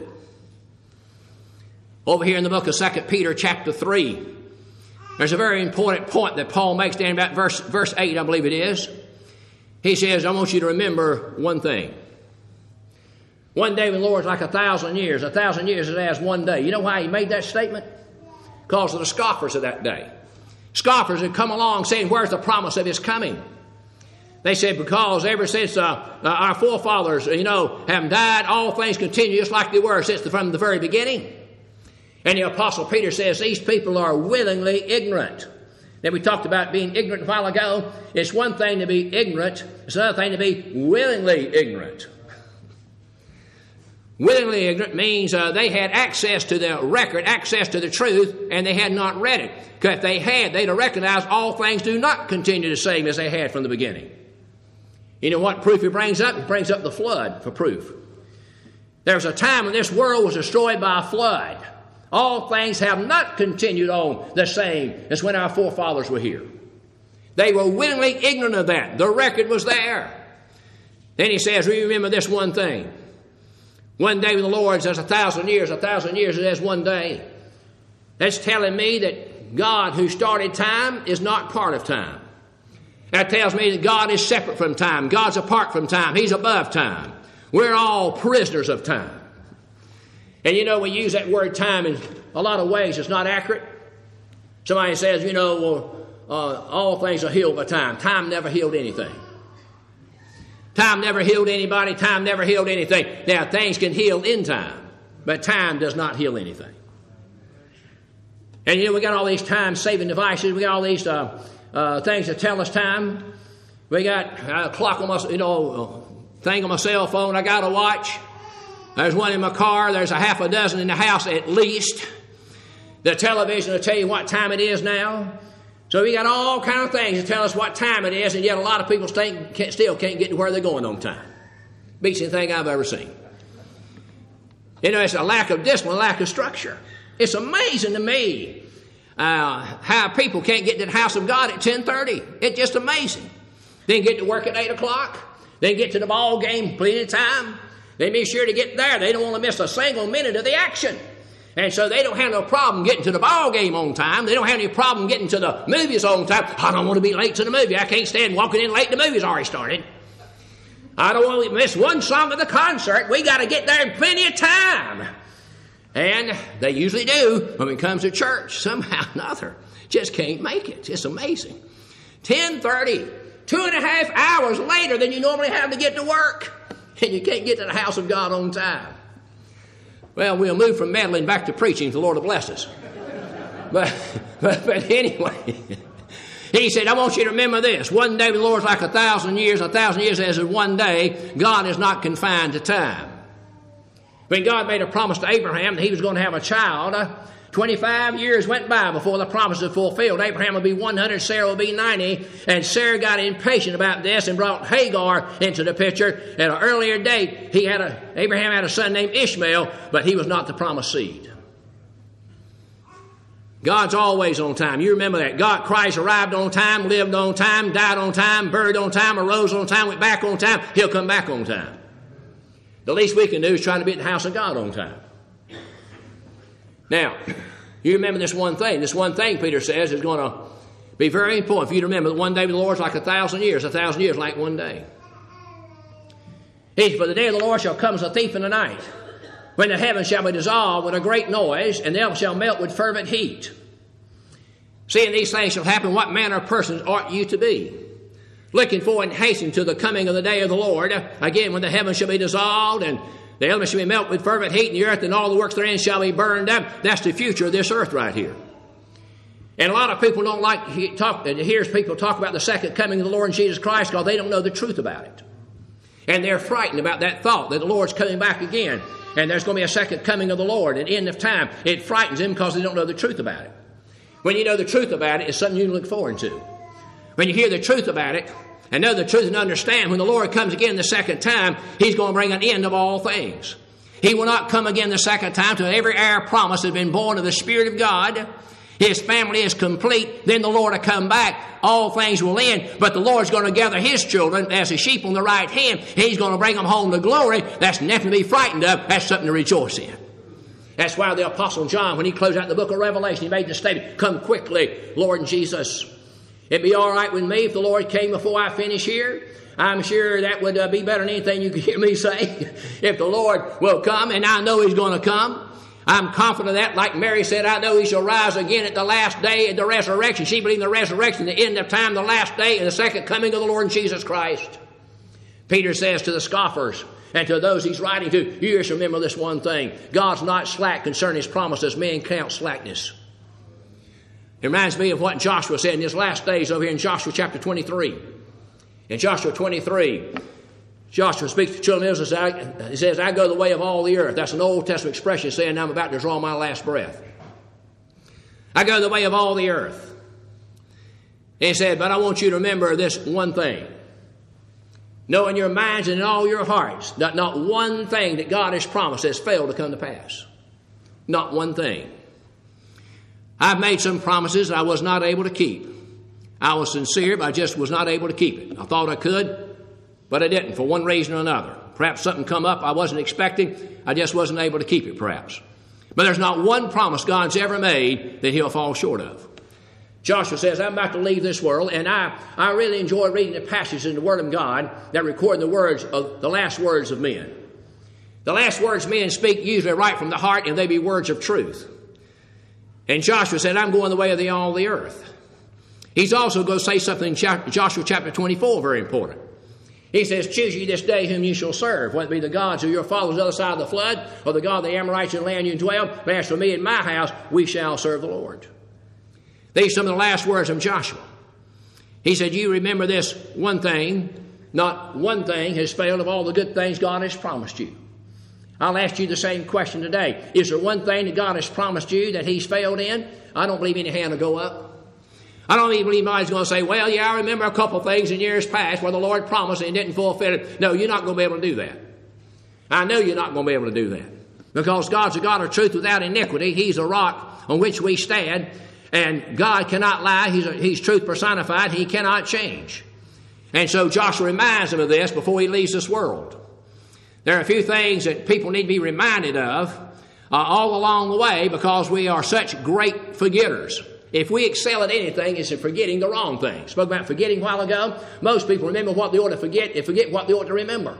Over here in the book of Second Peter chapter three, there's a very important point that Paul makes down about verse, verse eight, I believe it is. He says, I want you to remember one thing. One day with the Lord is like a thousand years. A thousand years is as one day. You know why he made that statement? Because of the scoffers of that day. Scoffers had come along saying, where's the promise of his coming? They said, because ever since uh, uh, our forefathers, you know, have died, all things continue just like they were since the, from the very beginning. And the Apostle Peter says these people are willingly ignorant. Then we talked about being ignorant a while ago. It's one thing to be ignorant. It's another thing to be willingly ignorant. Willingly ignorant means uh, they had access to the record, access to the truth, and they had not read it. Because if they had, they'd have recognized all things do not continue the same as they had from the beginning. You know what proof he brings up? He brings up the flood for proof. There was a time when this world was destroyed by a flood. All things have not continued on the same as when our forefathers were here. They were willingly ignorant of that. The record was there. Then he says, remember this one thing. One day with the Lord is as a thousand years. A thousand years is as one day. That's telling me that God who started time is not part of time. That tells me that God is separate from time. God's apart from time. He's above time. We're all prisoners of time. And you know, we use that word time in a lot of ways. It's not accurate. Somebody says, you know, well, uh, all things are healed by time. Time never healed anything. Time never healed anybody. Time never healed anything. Now, things can heal in time, but time does not heal anything. And, you know, we got all these time-saving devices. We got all these uh, uh, things that tell us time. We got a clock on my, you know, thing on my cell phone. I got a watch. There's one in my car. There's a half a dozen in the house at least. The television will tell you what time it is now. So we got all kind of things to tell us what time it is, and yet a lot of people stay, can't, still can't get to where they're going on time. Beats anything I've ever seen. You know, it's a lack of discipline, a lack of structure. It's amazing to me uh, how people can't get to the house of God at ten thirty. It's just amazing. Then get to work at eight o'clock. Then get to the ball game plenty of time. They be sure to get there. They don't want to miss a single minute of the action. And so they don't have no problem getting to the ball game on time. They don't have any problem getting to the movies on time. I don't want to be late to the movie. I can't stand walking in late. The movie's already started. I don't want to miss one song of the concert. We got to get there in plenty of time. And they usually do when it comes to church. Somehow or another, just can't make it. It's amazing. ten thirty, two and a half hours later than you normally have to get to work. And you can't get to the house of God on time. Well, we'll move from meddling back to preaching. The Lord will bless us. But, but, but anyway, he said, I want you to remember this. One day with the Lord is like a thousand years. A thousand years as is one day. God is not confined to time. When God made a promise to Abraham that he was going to have a child, twenty-five years went by before the promise was fulfilled. Abraham would be one hundred, Sarah would be ninety, and Sarah got impatient about this and brought Hagar into the picture. At an earlier date, he had a, Abraham had a son named Ishmael, but he was not the promised seed. God's always on time. You remember that. God, Christ arrived on time, lived on time, died on time, buried on time, arose on time, went back on time. He'll come back on time. The least we can do is try to be at the house of God on time. Now, you remember this one thing. This one thing, Peter says, is going to be very important for you to remember that one day with the Lord is like a thousand years. A thousand years like one day. He said, for the day of the Lord shall come as a thief in the night, when the heavens shall be dissolved with a great noise, and the earth shall melt with fervent heat. Seeing these things shall happen, what manner of persons ought you to be? Looking for and hastening to the coming of the day of the Lord. Again, when the heavens shall be dissolved, and the elements shall be melted with fervent heat, and the earth and all the works therein shall be burned up. That's the future of this earth right here. And a lot of people don't like to talk, and hears people talk about the second coming of the Lord Jesus Christ because they don't know the truth about it. And they're frightened about that thought that the Lord's coming back again, and there's going to be a second coming of the Lord, an end of time. It frightens them because they don't know the truth about it. When you know the truth about it, it's something you can look forward to. When you hear the truth about it, and know the truth and understand when the Lord comes again the second time, he's going to bring an end of all things. He will not come again the second time till every heir promise has been born of the Spirit of God. His family is complete. Then the Lord will come back. All things will end. But the Lord's going to gather his children as a sheep on the right hand. He's going to bring them home to glory. That's nothing to be frightened of. That's something to rejoice in. That's why the Apostle John, when he closed out the book of Revelation, he made the statement, come quickly, Lord Jesus. It'd be all right with me if the Lord came before I finish here. I'm sure that would uh, be better than anything you could hear me say. If the Lord will come, and I know he's going to come. I'm confident of that. Like Mary said, I know he shall rise again at the last day of the resurrection. She believed in the resurrection, the end of time, the last day, and the second coming of the Lord Jesus Christ. Peter says to the scoffers and to those he's writing to, you just remember this one thing. God's not slack concerning his promises. Men count slackness. It reminds me of what Joshua said in his last days over here in Joshua chapter twenty-three. In Joshua twenty-three, Joshua speaks to the children of Israel. He says, I go the way of all the earth. That's an Old Testament expression saying I'm about to draw my last breath. I go the way of all the earth. And he said, but I want you to remember this one thing. Know in your minds and in all your hearts that not one thing that God has promised has failed to come to pass. Not one thing. I've made some promises I was not able to keep. I was sincere, but I just was not able to keep it. I thought I could, but I didn't for one reason or another. Perhaps something come up I wasn't expecting. I just wasn't able to keep it, perhaps. But there's not one promise God's ever made that he'll fall short of. Joshua says, I'm about to leave this world, and I, I really enjoy reading the passages in the Word of God that record the words of the last words of men. The last words men speak usually right from the heart, and they be words of truth. And Joshua said, I'm going the way of the all the earth. He's also going to say something in Joshua chapter twenty-four, very important. He says, choose ye this day whom you shall serve, whether it be the gods of your fathers on the other side of the flood, or the God of the Amorites in the land you dwell. But as for me and my house, we shall serve the Lord. These are some of the last words of Joshua. He said, you remember this one thing, not one thing has failed of all the good things God has promised you. I'll ask you the same question today. Is there one thing that God has promised you that he's failed in? I don't believe any hand will go up. I don't even believe anybody's going to say, well, yeah, I remember a couple of things in years past where the Lord promised and didn't fulfill it. No, you're not going to be able to do that. I know you're not going to be able to do that. Because God's a God of truth without iniquity. He's a rock on which we stand. And God cannot lie. He's, a, he's truth personified. He cannot change. And so Joshua reminds him of this before he leaves this world. There are a few things that people need to be reminded of uh, all along the way because we are such great forgetters. If we excel at anything, it's in forgetting the wrong things. Spoke about forgetting a while ago. Most people remember what they ought to forget and forget what they ought to remember.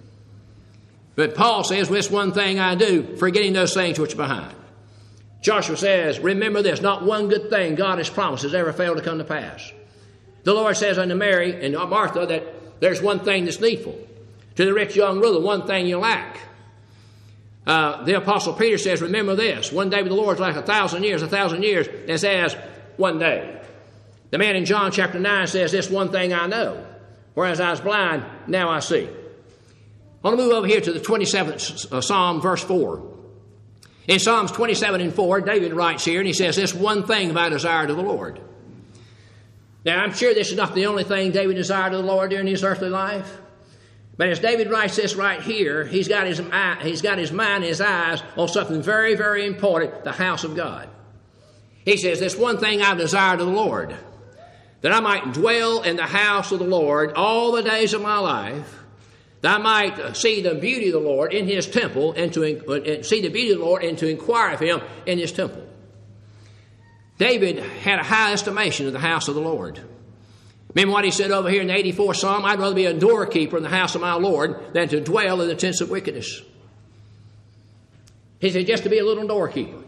But Paul says, this one thing I do, forgetting those things which are behind. Joshua says, remember this, not one good thing God has promised has ever failed to come to pass. The Lord says unto Mary and Martha that there's one thing that's needful. To the rich young ruler, one thing you lack. Uh, the Apostle Peter says, remember this, one day with the Lord is like a thousand years, a thousand years is as one day. The man in John chapter nine says, this one thing I know, whereas I was blind, now I see. I want to move over here to the twenty-seventh uh, Psalm, verse four. In Psalms twenty-seven and four, David writes here, and he says, this one thing have I desired of the Lord. Now, I'm sure this is not the only thing David desired of the Lord during his earthly life. But as David writes this right here, he's got his he's got his mind, his eyes on something very, very important, the house of God. He says, this one thing I've desired of the Lord, that I might dwell in the house of the Lord all the days of my life, that I might see the beauty of the Lord in his temple, and to see the beauty of the Lord and to inquire of him in his temple. David had a high estimation of the house of the Lord. Remember what he said over here in the eighty-fourth Psalm? I'd rather be a doorkeeper in the house of my Lord than to dwell in the tents of wickedness. He said, just to be a little doorkeeper.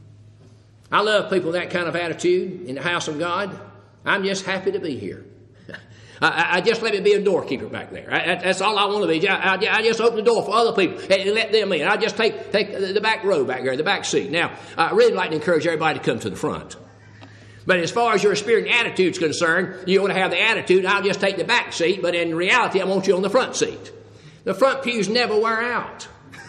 I love people with that kind of attitude in the house of God. I'm just happy to be here. I, I just let me be a doorkeeper back there. I, that's all I want to be. I, I, I just open the door for other people and let them in. I just take, take the back row back there, the back seat. Now, I really like to encourage everybody to come to the front. But as far as your spirit and attitude is concerned, you want to have the attitude, I'll just take the back seat, but in reality, I want you on the front seat. The front pews never wear out.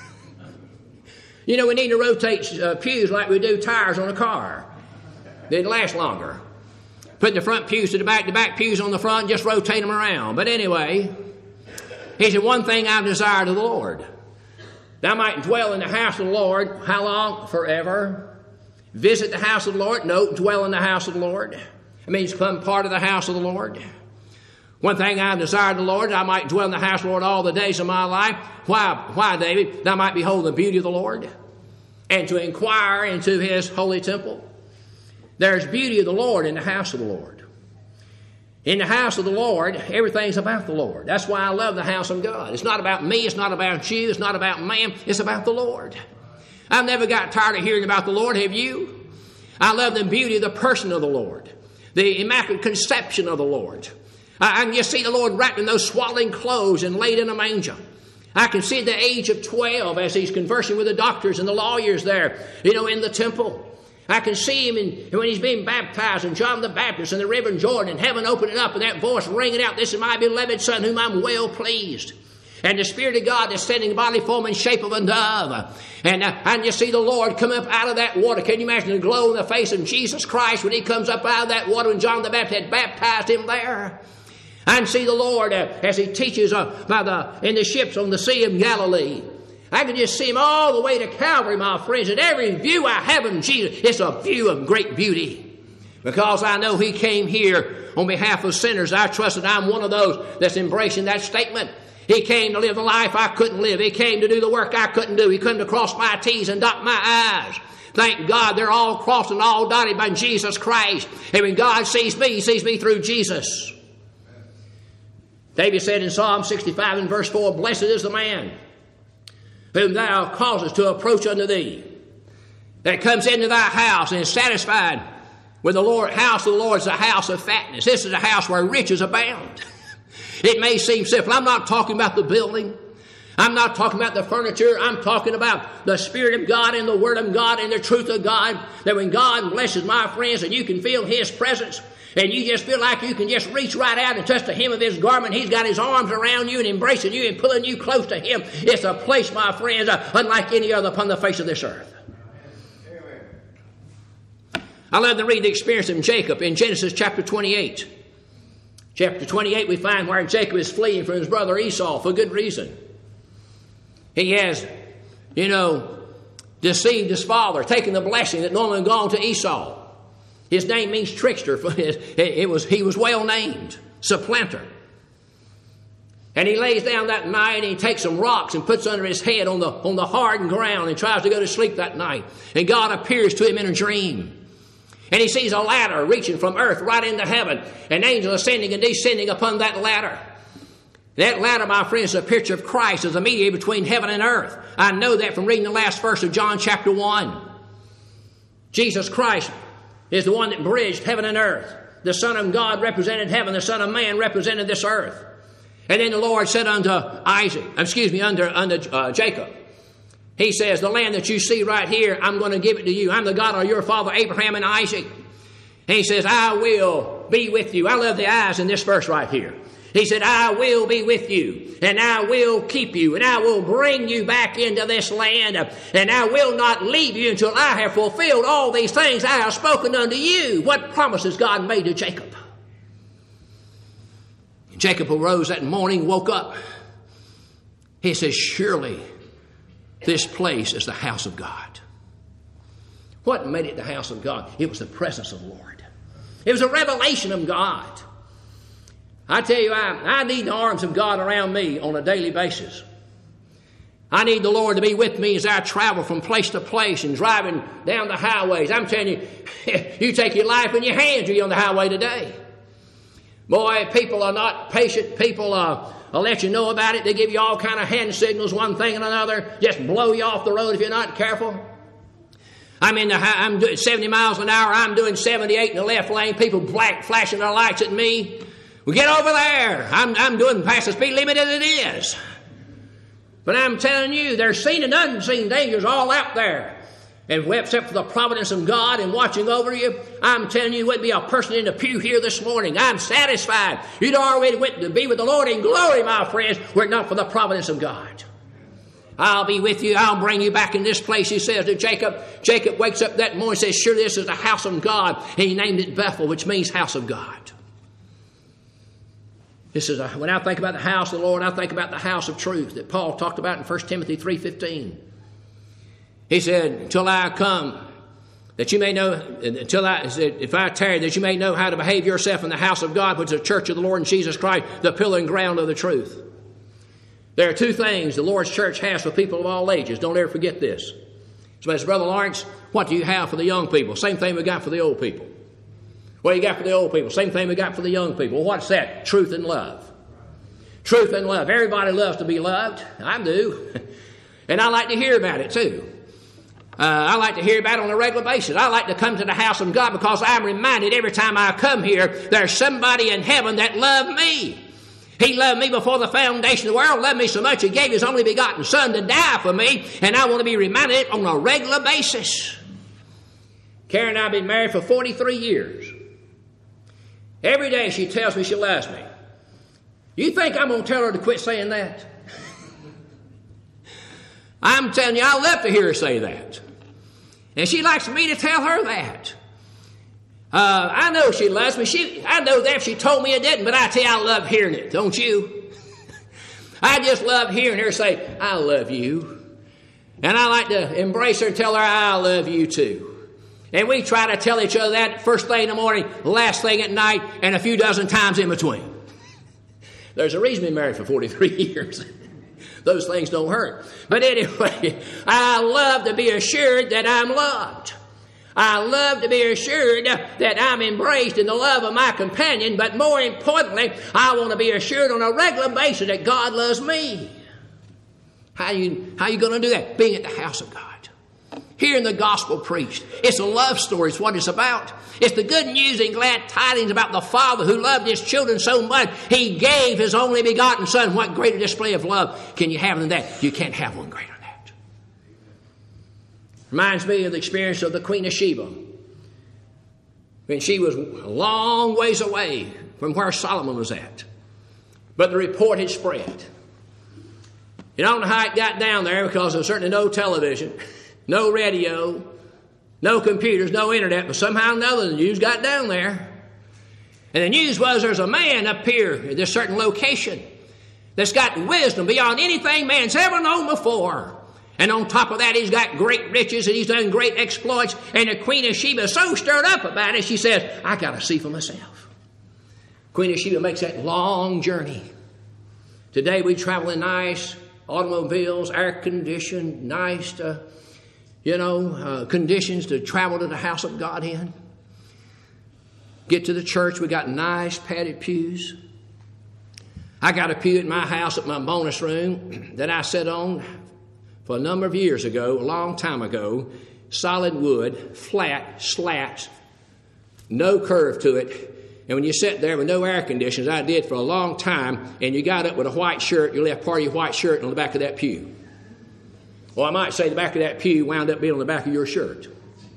You know, we need to rotate uh, pews like we do tires on a car. They'd last longer. Put the front pews to the back, the back pews on the front, just rotate them around. But anyway, he said, one thing I've desired of the Lord, that I might dwell in the house of the Lord. How long? Forever. Visit the house of the Lord? No, dwell in the house of the Lord. It means become part of the house of the Lord. One thing I've desired of the Lord, I might dwell in the house of the Lord all the days of my life. Why, why, David? That I might behold the beauty of the Lord and to inquire into his holy temple. There's beauty of the Lord in the house of the Lord. In the house of the Lord, everything's about the Lord. That's why I love the house of God. It's not about me. It's not about you. It's not about man. It's about the Lord. I've never got tired of hearing about the Lord, have you? I love the beauty of the person of the Lord, the immaculate conception of the Lord. I, I can just see the Lord wrapped in those swaddling clothes and laid in a manger. I can see the age of twelve as he's conversing with the doctors and the lawyers there, you know, in the temple. I can see him in, when he's being baptized, and John the Baptist and the river Jordan, and heaven opening up, and that voice ringing out, this is my beloved Son, whom I'm well pleased. And the Spirit of God descending in bodily form in shape of a dove. And, uh, and you see the Lord come up out of that water. Can you imagine the glow in the face of Jesus Christ when he comes up out of that water when John the Baptist had baptized him there? And see the Lord uh, as he teaches uh, by the, in the ships on the Sea of Galilee. I can just see him all the way to Calvary, my friends. And every view I have of Jesus, it's a view of great beauty. Because I know he came here on behalf of sinners. I trust that I'm one of those that's embracing that statement. He came to live the life I couldn't live. He came to do the work I couldn't do. He came to cross my T's and dot my I's. Thank God they're all crossed and all dotted by Jesus Christ. And when God sees me, he sees me through Jesus. David said in Psalm sixty-five and verse four, blessed is the man whom thou causest to approach unto thee. that comes into thy house and is satisfied with the Lord. House of the Lord is a house of fatness. This is a house where riches abound. It may seem simple. I'm not talking about the building. I'm not talking about the furniture. I'm talking about the Spirit of God and the Word of God and the truth of God. That when God blesses my friends and you can feel His presence and you just feel like you can just reach right out and touch the hem of His garment. He's got His arms around you and embracing you and pulling you close to Him. It's a place, my friends, uh, unlike any other upon the face of this earth. I love to read the experience of Jacob in Genesis chapter twenty-eight. Chapter twenty-eight, we find where Jacob is fleeing from his brother Esau for good reason. He has, you know, deceived his father, taken the blessing that normally had gone to Esau. His name means trickster. It was, he was well named, supplanter. And he lays down that night and he takes some rocks and puts under his head on the, on the hardened ground and tries to go to sleep that night. And God appears to him in a dream. And he sees a ladder reaching from earth right into heaven. An angel ascending and descending upon that ladder. That ladder, my friends, is a picture of Christ as a mediator between heaven and earth. I know that from reading the last verse of John chapter one. Jesus Christ is the one that bridged heaven and earth. The Son of God represented heaven. The Son of Man represented this earth. And then the Lord said unto Isaac, excuse me, unto, unto uh, Jacob, He says, the land that you see right here, I'm going to give it to you. I'm the God of your father Abraham and Isaac. And He says, I will be with you. I love the eyes in this verse right here. He said, I will be with you, and I will keep you, and I will bring you back into this land, and I will not leave you until I have fulfilled all these things I have spoken unto you. What promises God made to Jacob? And Jacob arose that morning, woke up. He says, surely this place is the house of God. What made it the house of God? It was the presence of the Lord. It was a revelation of God. I tell you, I, I need the arms of God around me on a daily basis. I need the Lord to be with me as I travel from place to place and driving down the highways. I'm telling you, you take your life in your hands, you're on the highway today. Boy, people are not patient. People uh, will let you know about it. They give you all kind of hand signals, one thing and another. Just blow you off the road if you're not careful. I'm in the I'm doing seventy miles an hour. I'm doing seventy-eight in the left lane. People black flashing their lights at me. We get over there. I'm, I'm doing past the speed limit as it is. But I'm telling you, there's seen and unseen dangers all out there. And except for the providence of God and watching over you, I'm telling you, there wouldn't be a person in the pew here this morning. I'm satisfied. You'd already went to be with the Lord in glory, my friends, were it not for the providence of God. I'll be with you. I'll bring you back in this place, he says to Jacob. Jacob wakes up that morning and says, surely this is the house of God. And he named it Bethel, which means house of God. This is a, when I think about the house of the Lord, I think about the house of truth that Paul talked about in First Timothy three fifteen. He said, until I come, that you may know, until I, if I tarry, that you may know how to behave yourself in the house of God, which is the church of the Lord and Jesus Christ, the pillar and ground of the truth. There are two things the Lord's church has for people of all ages. Don't ever forget this. So, as Brother Lawrence, what do you have for the young people? Same thing we got for the old people. What do you got for the old people? Same thing we got for the young people. Well, what's that? Truth and love. Truth and love. Everybody loves to be loved. I do. And I like to hear about it too. Uh, I like to hear about it on a regular basis. I like to come to the house of God because I'm reminded every time I come here, there's somebody in heaven that loved me. He loved me before the foundation of the world, loved me so much He gave His only begotten Son to die for me, and I want to be reminded on a regular basis. Karen and I have been married for forty-three years. Every day she tells me she loves me. You think I'm going to tell her to quit saying that? I'm telling you, I love to hear her say that. And she likes me to tell her that. Uh, I know she loves me. She, I know that if she told me it didn't, but I tell you, I love hearing it, don't you? I just love hearing her say, I love you. And I like to embrace her and tell her, I love you too. And we try to tell each other that first thing in the morning, last thing at night, and a few dozen times in between. There's a reason we've been married for forty-three years. Those things don't hurt. But anyway, I love to be assured that I'm loved. I love to be assured that I'm embraced in the love of my companion, but more importantly, I want to be assured on a regular basis that God loves me. How are you, how are you going to do that? Being at the house of God. hearing the gospel preached. It's a love story. It's what it's about. It's the good news and glad tidings about the Father who loved his children so much. He gave his only begotten Son. What greater display of love can you have than that? You can't have one greater than that. Reminds me of the experience of the Queen of Sheba. When she was a long ways away from where Solomon was at. But the report had spread. You don't know how it got down there because there was certainly no television, no radio, no computers, no internet, but somehow or another the news got down there. And the news was there's a man up here at this certain location that's got wisdom beyond anything man's ever known before. And on top of that, he's got great riches and he's done great exploits. And the Queen of Sheba is so stirred up about it, she says, I got to see for myself. Queen of Sheba makes that long journey. Today we travel in nice automobiles, air-conditioned, nice, uh, you know, uh, conditions to travel to the house of God in. Get to the church, we got nice padded pews. I got a pew at my house at my bonus room that I sat on for a number of years ago, a long time ago. Solid wood, flat, slats, no curve to it. And when you sit there with no air conditioners, I did for a long time, and you got up with a white shirt, you left part of your white shirt on the back of that pew. Or I might say the back of that pew wound up being on the back of your shirt.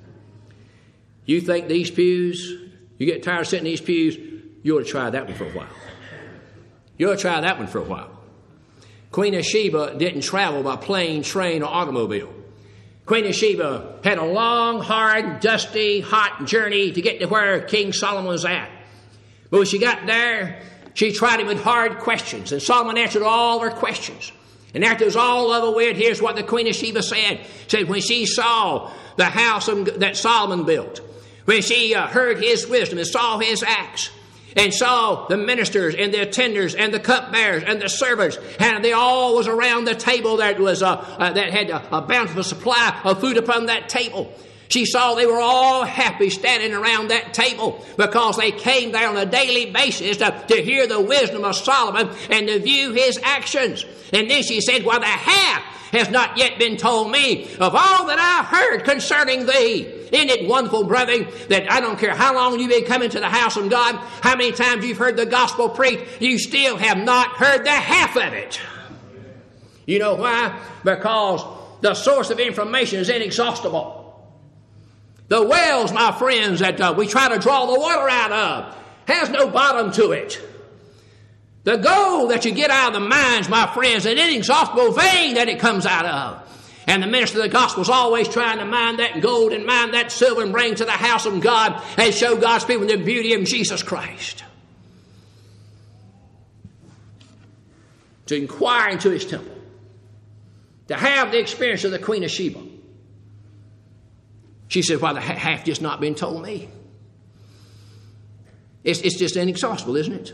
You think these pews, you get tired of sitting in these pews, you ought to try that one for a while. You ought to try that one for a while. Queen of Sheba didn't travel by plane, train, or automobile. Queen of Sheba had a long, hard, dusty, hot journey to get to where King Solomon was at. But when she got there, she tried him with hard questions, and Solomon answered all her questions. And after it was all over with, here's what the Queen of Sheba said. She said, when she saw the house that Solomon built, when she uh, heard his wisdom and saw his acts, and saw the ministers and the attenders and the cupbearers and the servants, and they all was around the table that was uh, uh, that had a, a bountiful supply of food upon that table. She saw they were all happy standing around that table because they came there on a daily basis to, to hear the wisdom of Solomon and to view his actions. And then she said, well, the half has not yet been told me of all that I heard concerning thee. Isn't it wonderful, brethren, that I don't care how long you've been coming to the house of God, how many times you've heard the gospel preached, you still have not heard the half of it. You know why? Because the source of information is inexhaustible. The wells, my friends, that uh, we try to draw the water out of has no bottom to it. The gold that you get out of the mines, my friends, is an inexhaustible vein that it comes out of. And the minister of the gospel is always trying to mine that gold and mine that silver and bring to the house of God and show God's people the beauty of Jesus Christ. To inquire into his temple. To have the experience of the Queen of Sheba. She said, well, the half just not been told me. It's, it's just inexhaustible, isn't it?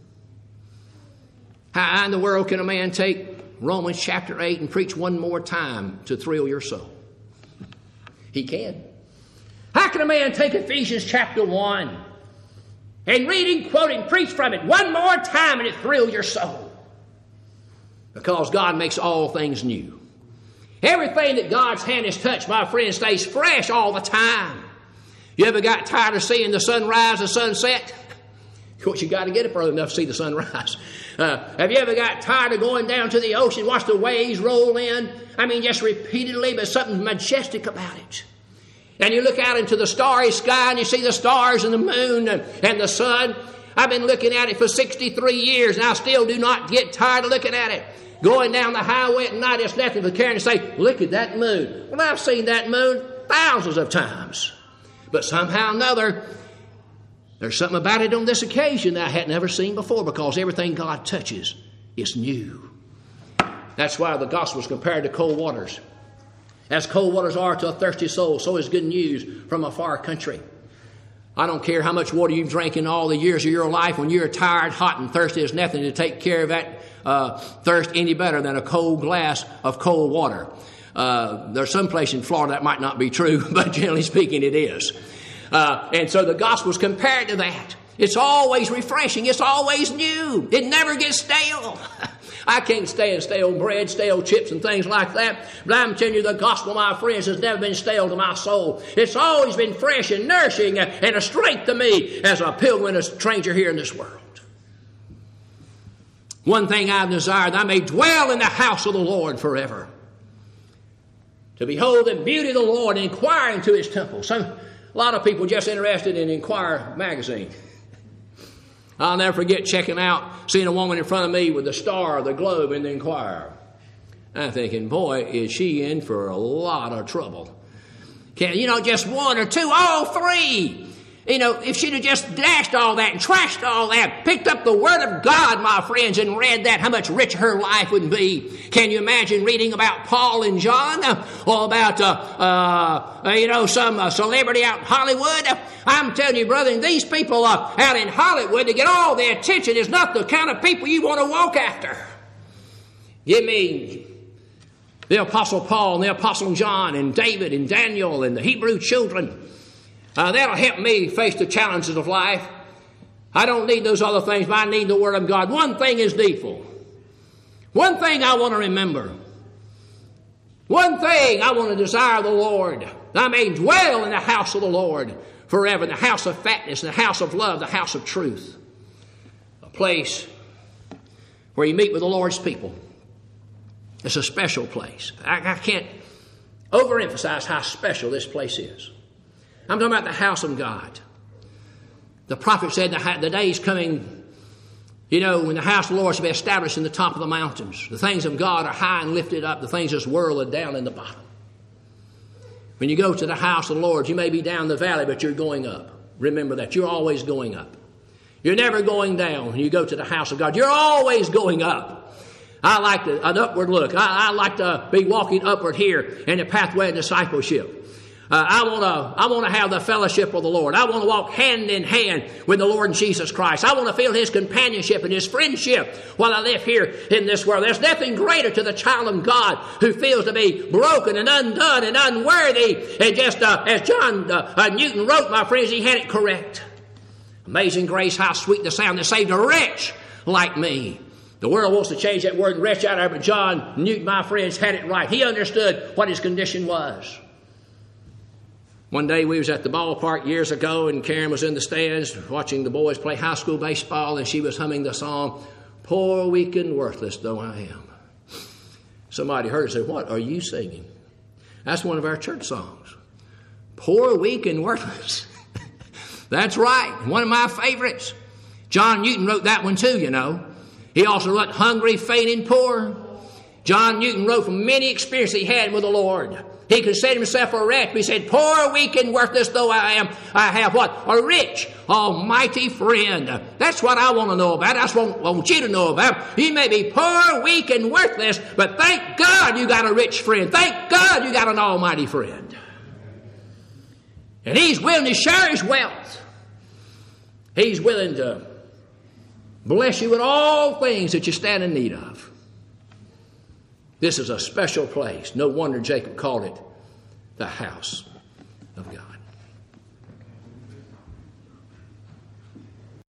How in the world can a man take Romans chapter eight and preach one more time to thrill your soul? He can. How can a man take Ephesians chapter one and read and quote and preach from it one more time and it thrill your soul? Because God makes all things new. Everything that God's hand has touched, my friend, stays fresh all the time. You ever got tired of seeing the sunrise and sunset? Of course, you got to get up early enough to see the sunrise. Uh, have you ever got tired of going down to the ocean, watch the waves roll in? I mean, just repeatedly, but something majestic about it. And you look out into the starry sky and you see the stars and the moon and, and the sun. I've been looking at it for sixty-three years and I still do not get tired of looking at it. Going down the highway at night, it's nothing but caring to say, look at that moon. Well, I've seen that moon thousands of times. But somehow or another, there's something about it on this occasion that I had never seen before because everything God touches is new. That's why the gospel is compared to cold waters. As cold waters are to a thirsty soul, so is good news from a far country. I don't care how much water you've drank in all the years of your life. When you're tired, hot, and thirsty, there's nothing to take care of that uh, thirst any better than a cold glass of cold water. Uh, there's some place in Florida that might not be true, but generally speaking, it is. Uh, and so the gospel is compared to that. It's always refreshing. It's always new. It never gets stale. I can't stand stale bread, stale chips, and things like that. But I'm telling you, the gospel, my friends, has never been stale to my soul. It's always been fresh and nourishing and a strength to me as a pilgrim and a stranger here in this world. One thing I've desired, that I may dwell in the house of the Lord forever, to behold the beauty of the Lord and inquire into his temple. Some, a lot of people just interested in Inquirer magazine. I'll never forget checking out, seeing a woman in front of me with the Star, the Globe, and the Inquirer. I'm thinking, boy, is she in for a lot of trouble. Can you know, just one or two, all three. You know, if she'd have just dashed all that and trashed all that, picked up the Word of God, my friends, and read that, how much richer her life would be. Can you imagine reading about Paul and John? Or about, uh, uh, you know, some uh, celebrity out in Hollywood? I'm telling you, brother, these people uh, out in Hollywood, to get all their attention, is not the kind of people you want to walk after. Give me the Apostle Paul and the Apostle John and David and Daniel and the Hebrew children. Uh, that'll help me face the challenges of life. I don't need those other things, but I need the Word of God. One thing is needful. One thing I want to remember. One thing I want to desire the Lord, that I may dwell in the house of the Lord forever, in the house of fatness, in the house of love, the house of truth. A place where you meet with the Lord's people. It's a special place. I, I can't overemphasize how special this place is. I'm talking about the house of God. The prophet said the, the day is coming, you know, when the house of the Lord shall be established in the top of the mountains. The things of God are high and lifted up. The things of this world are down in the bottom. When you go to the house of the Lord, you may be down the valley, but you're going up. Remember that. You're always going up. You're never going down when you go to the house of God. You're always going up. I like the, an upward look. I, I like to be walking upward here in the pathway of discipleship. Uh, I want to I want to have the fellowship of the Lord. I want to walk hand in hand with the Lord Jesus Christ. I want to feel his companionship and his friendship while I live here in this world. There's nothing greater to the child of God who feels to be broken and undone and unworthy. And just uh, as John uh, uh, Newton wrote, my friends, he had it correct. Amazing grace, how sweet the sound that saved a wretch like me. The world wants to change that word wretch out of it, but John Newton, my friends, had it right. He understood what his condition was. One day we was at the ballpark years ago, and Karen was in the stands watching the boys play high school baseball, and she was humming the song, "Poor, weak, and worthless though I am." Somebody heard her say, "What are you singing?" That's one of our church songs. Poor, weak, and worthless. That's right. One of my favorites. John Newton wrote that one too, you know. He also wrote Hungry, Faint, and Poor. John Newton wrote from many experiences he had with the Lord. He considered himself a wreck. He said, "Poor, weak, and worthless though I am, I have what? A rich, almighty friend." That's what I want to know about. That's what I want you to know about. You may be poor, weak, and worthless, but thank God you got a rich friend. Thank God you got an almighty friend. And he's willing to share his wealth. He's willing to bless you with all things that you stand in need of. This is a special place. No wonder Jacob called it the house of God.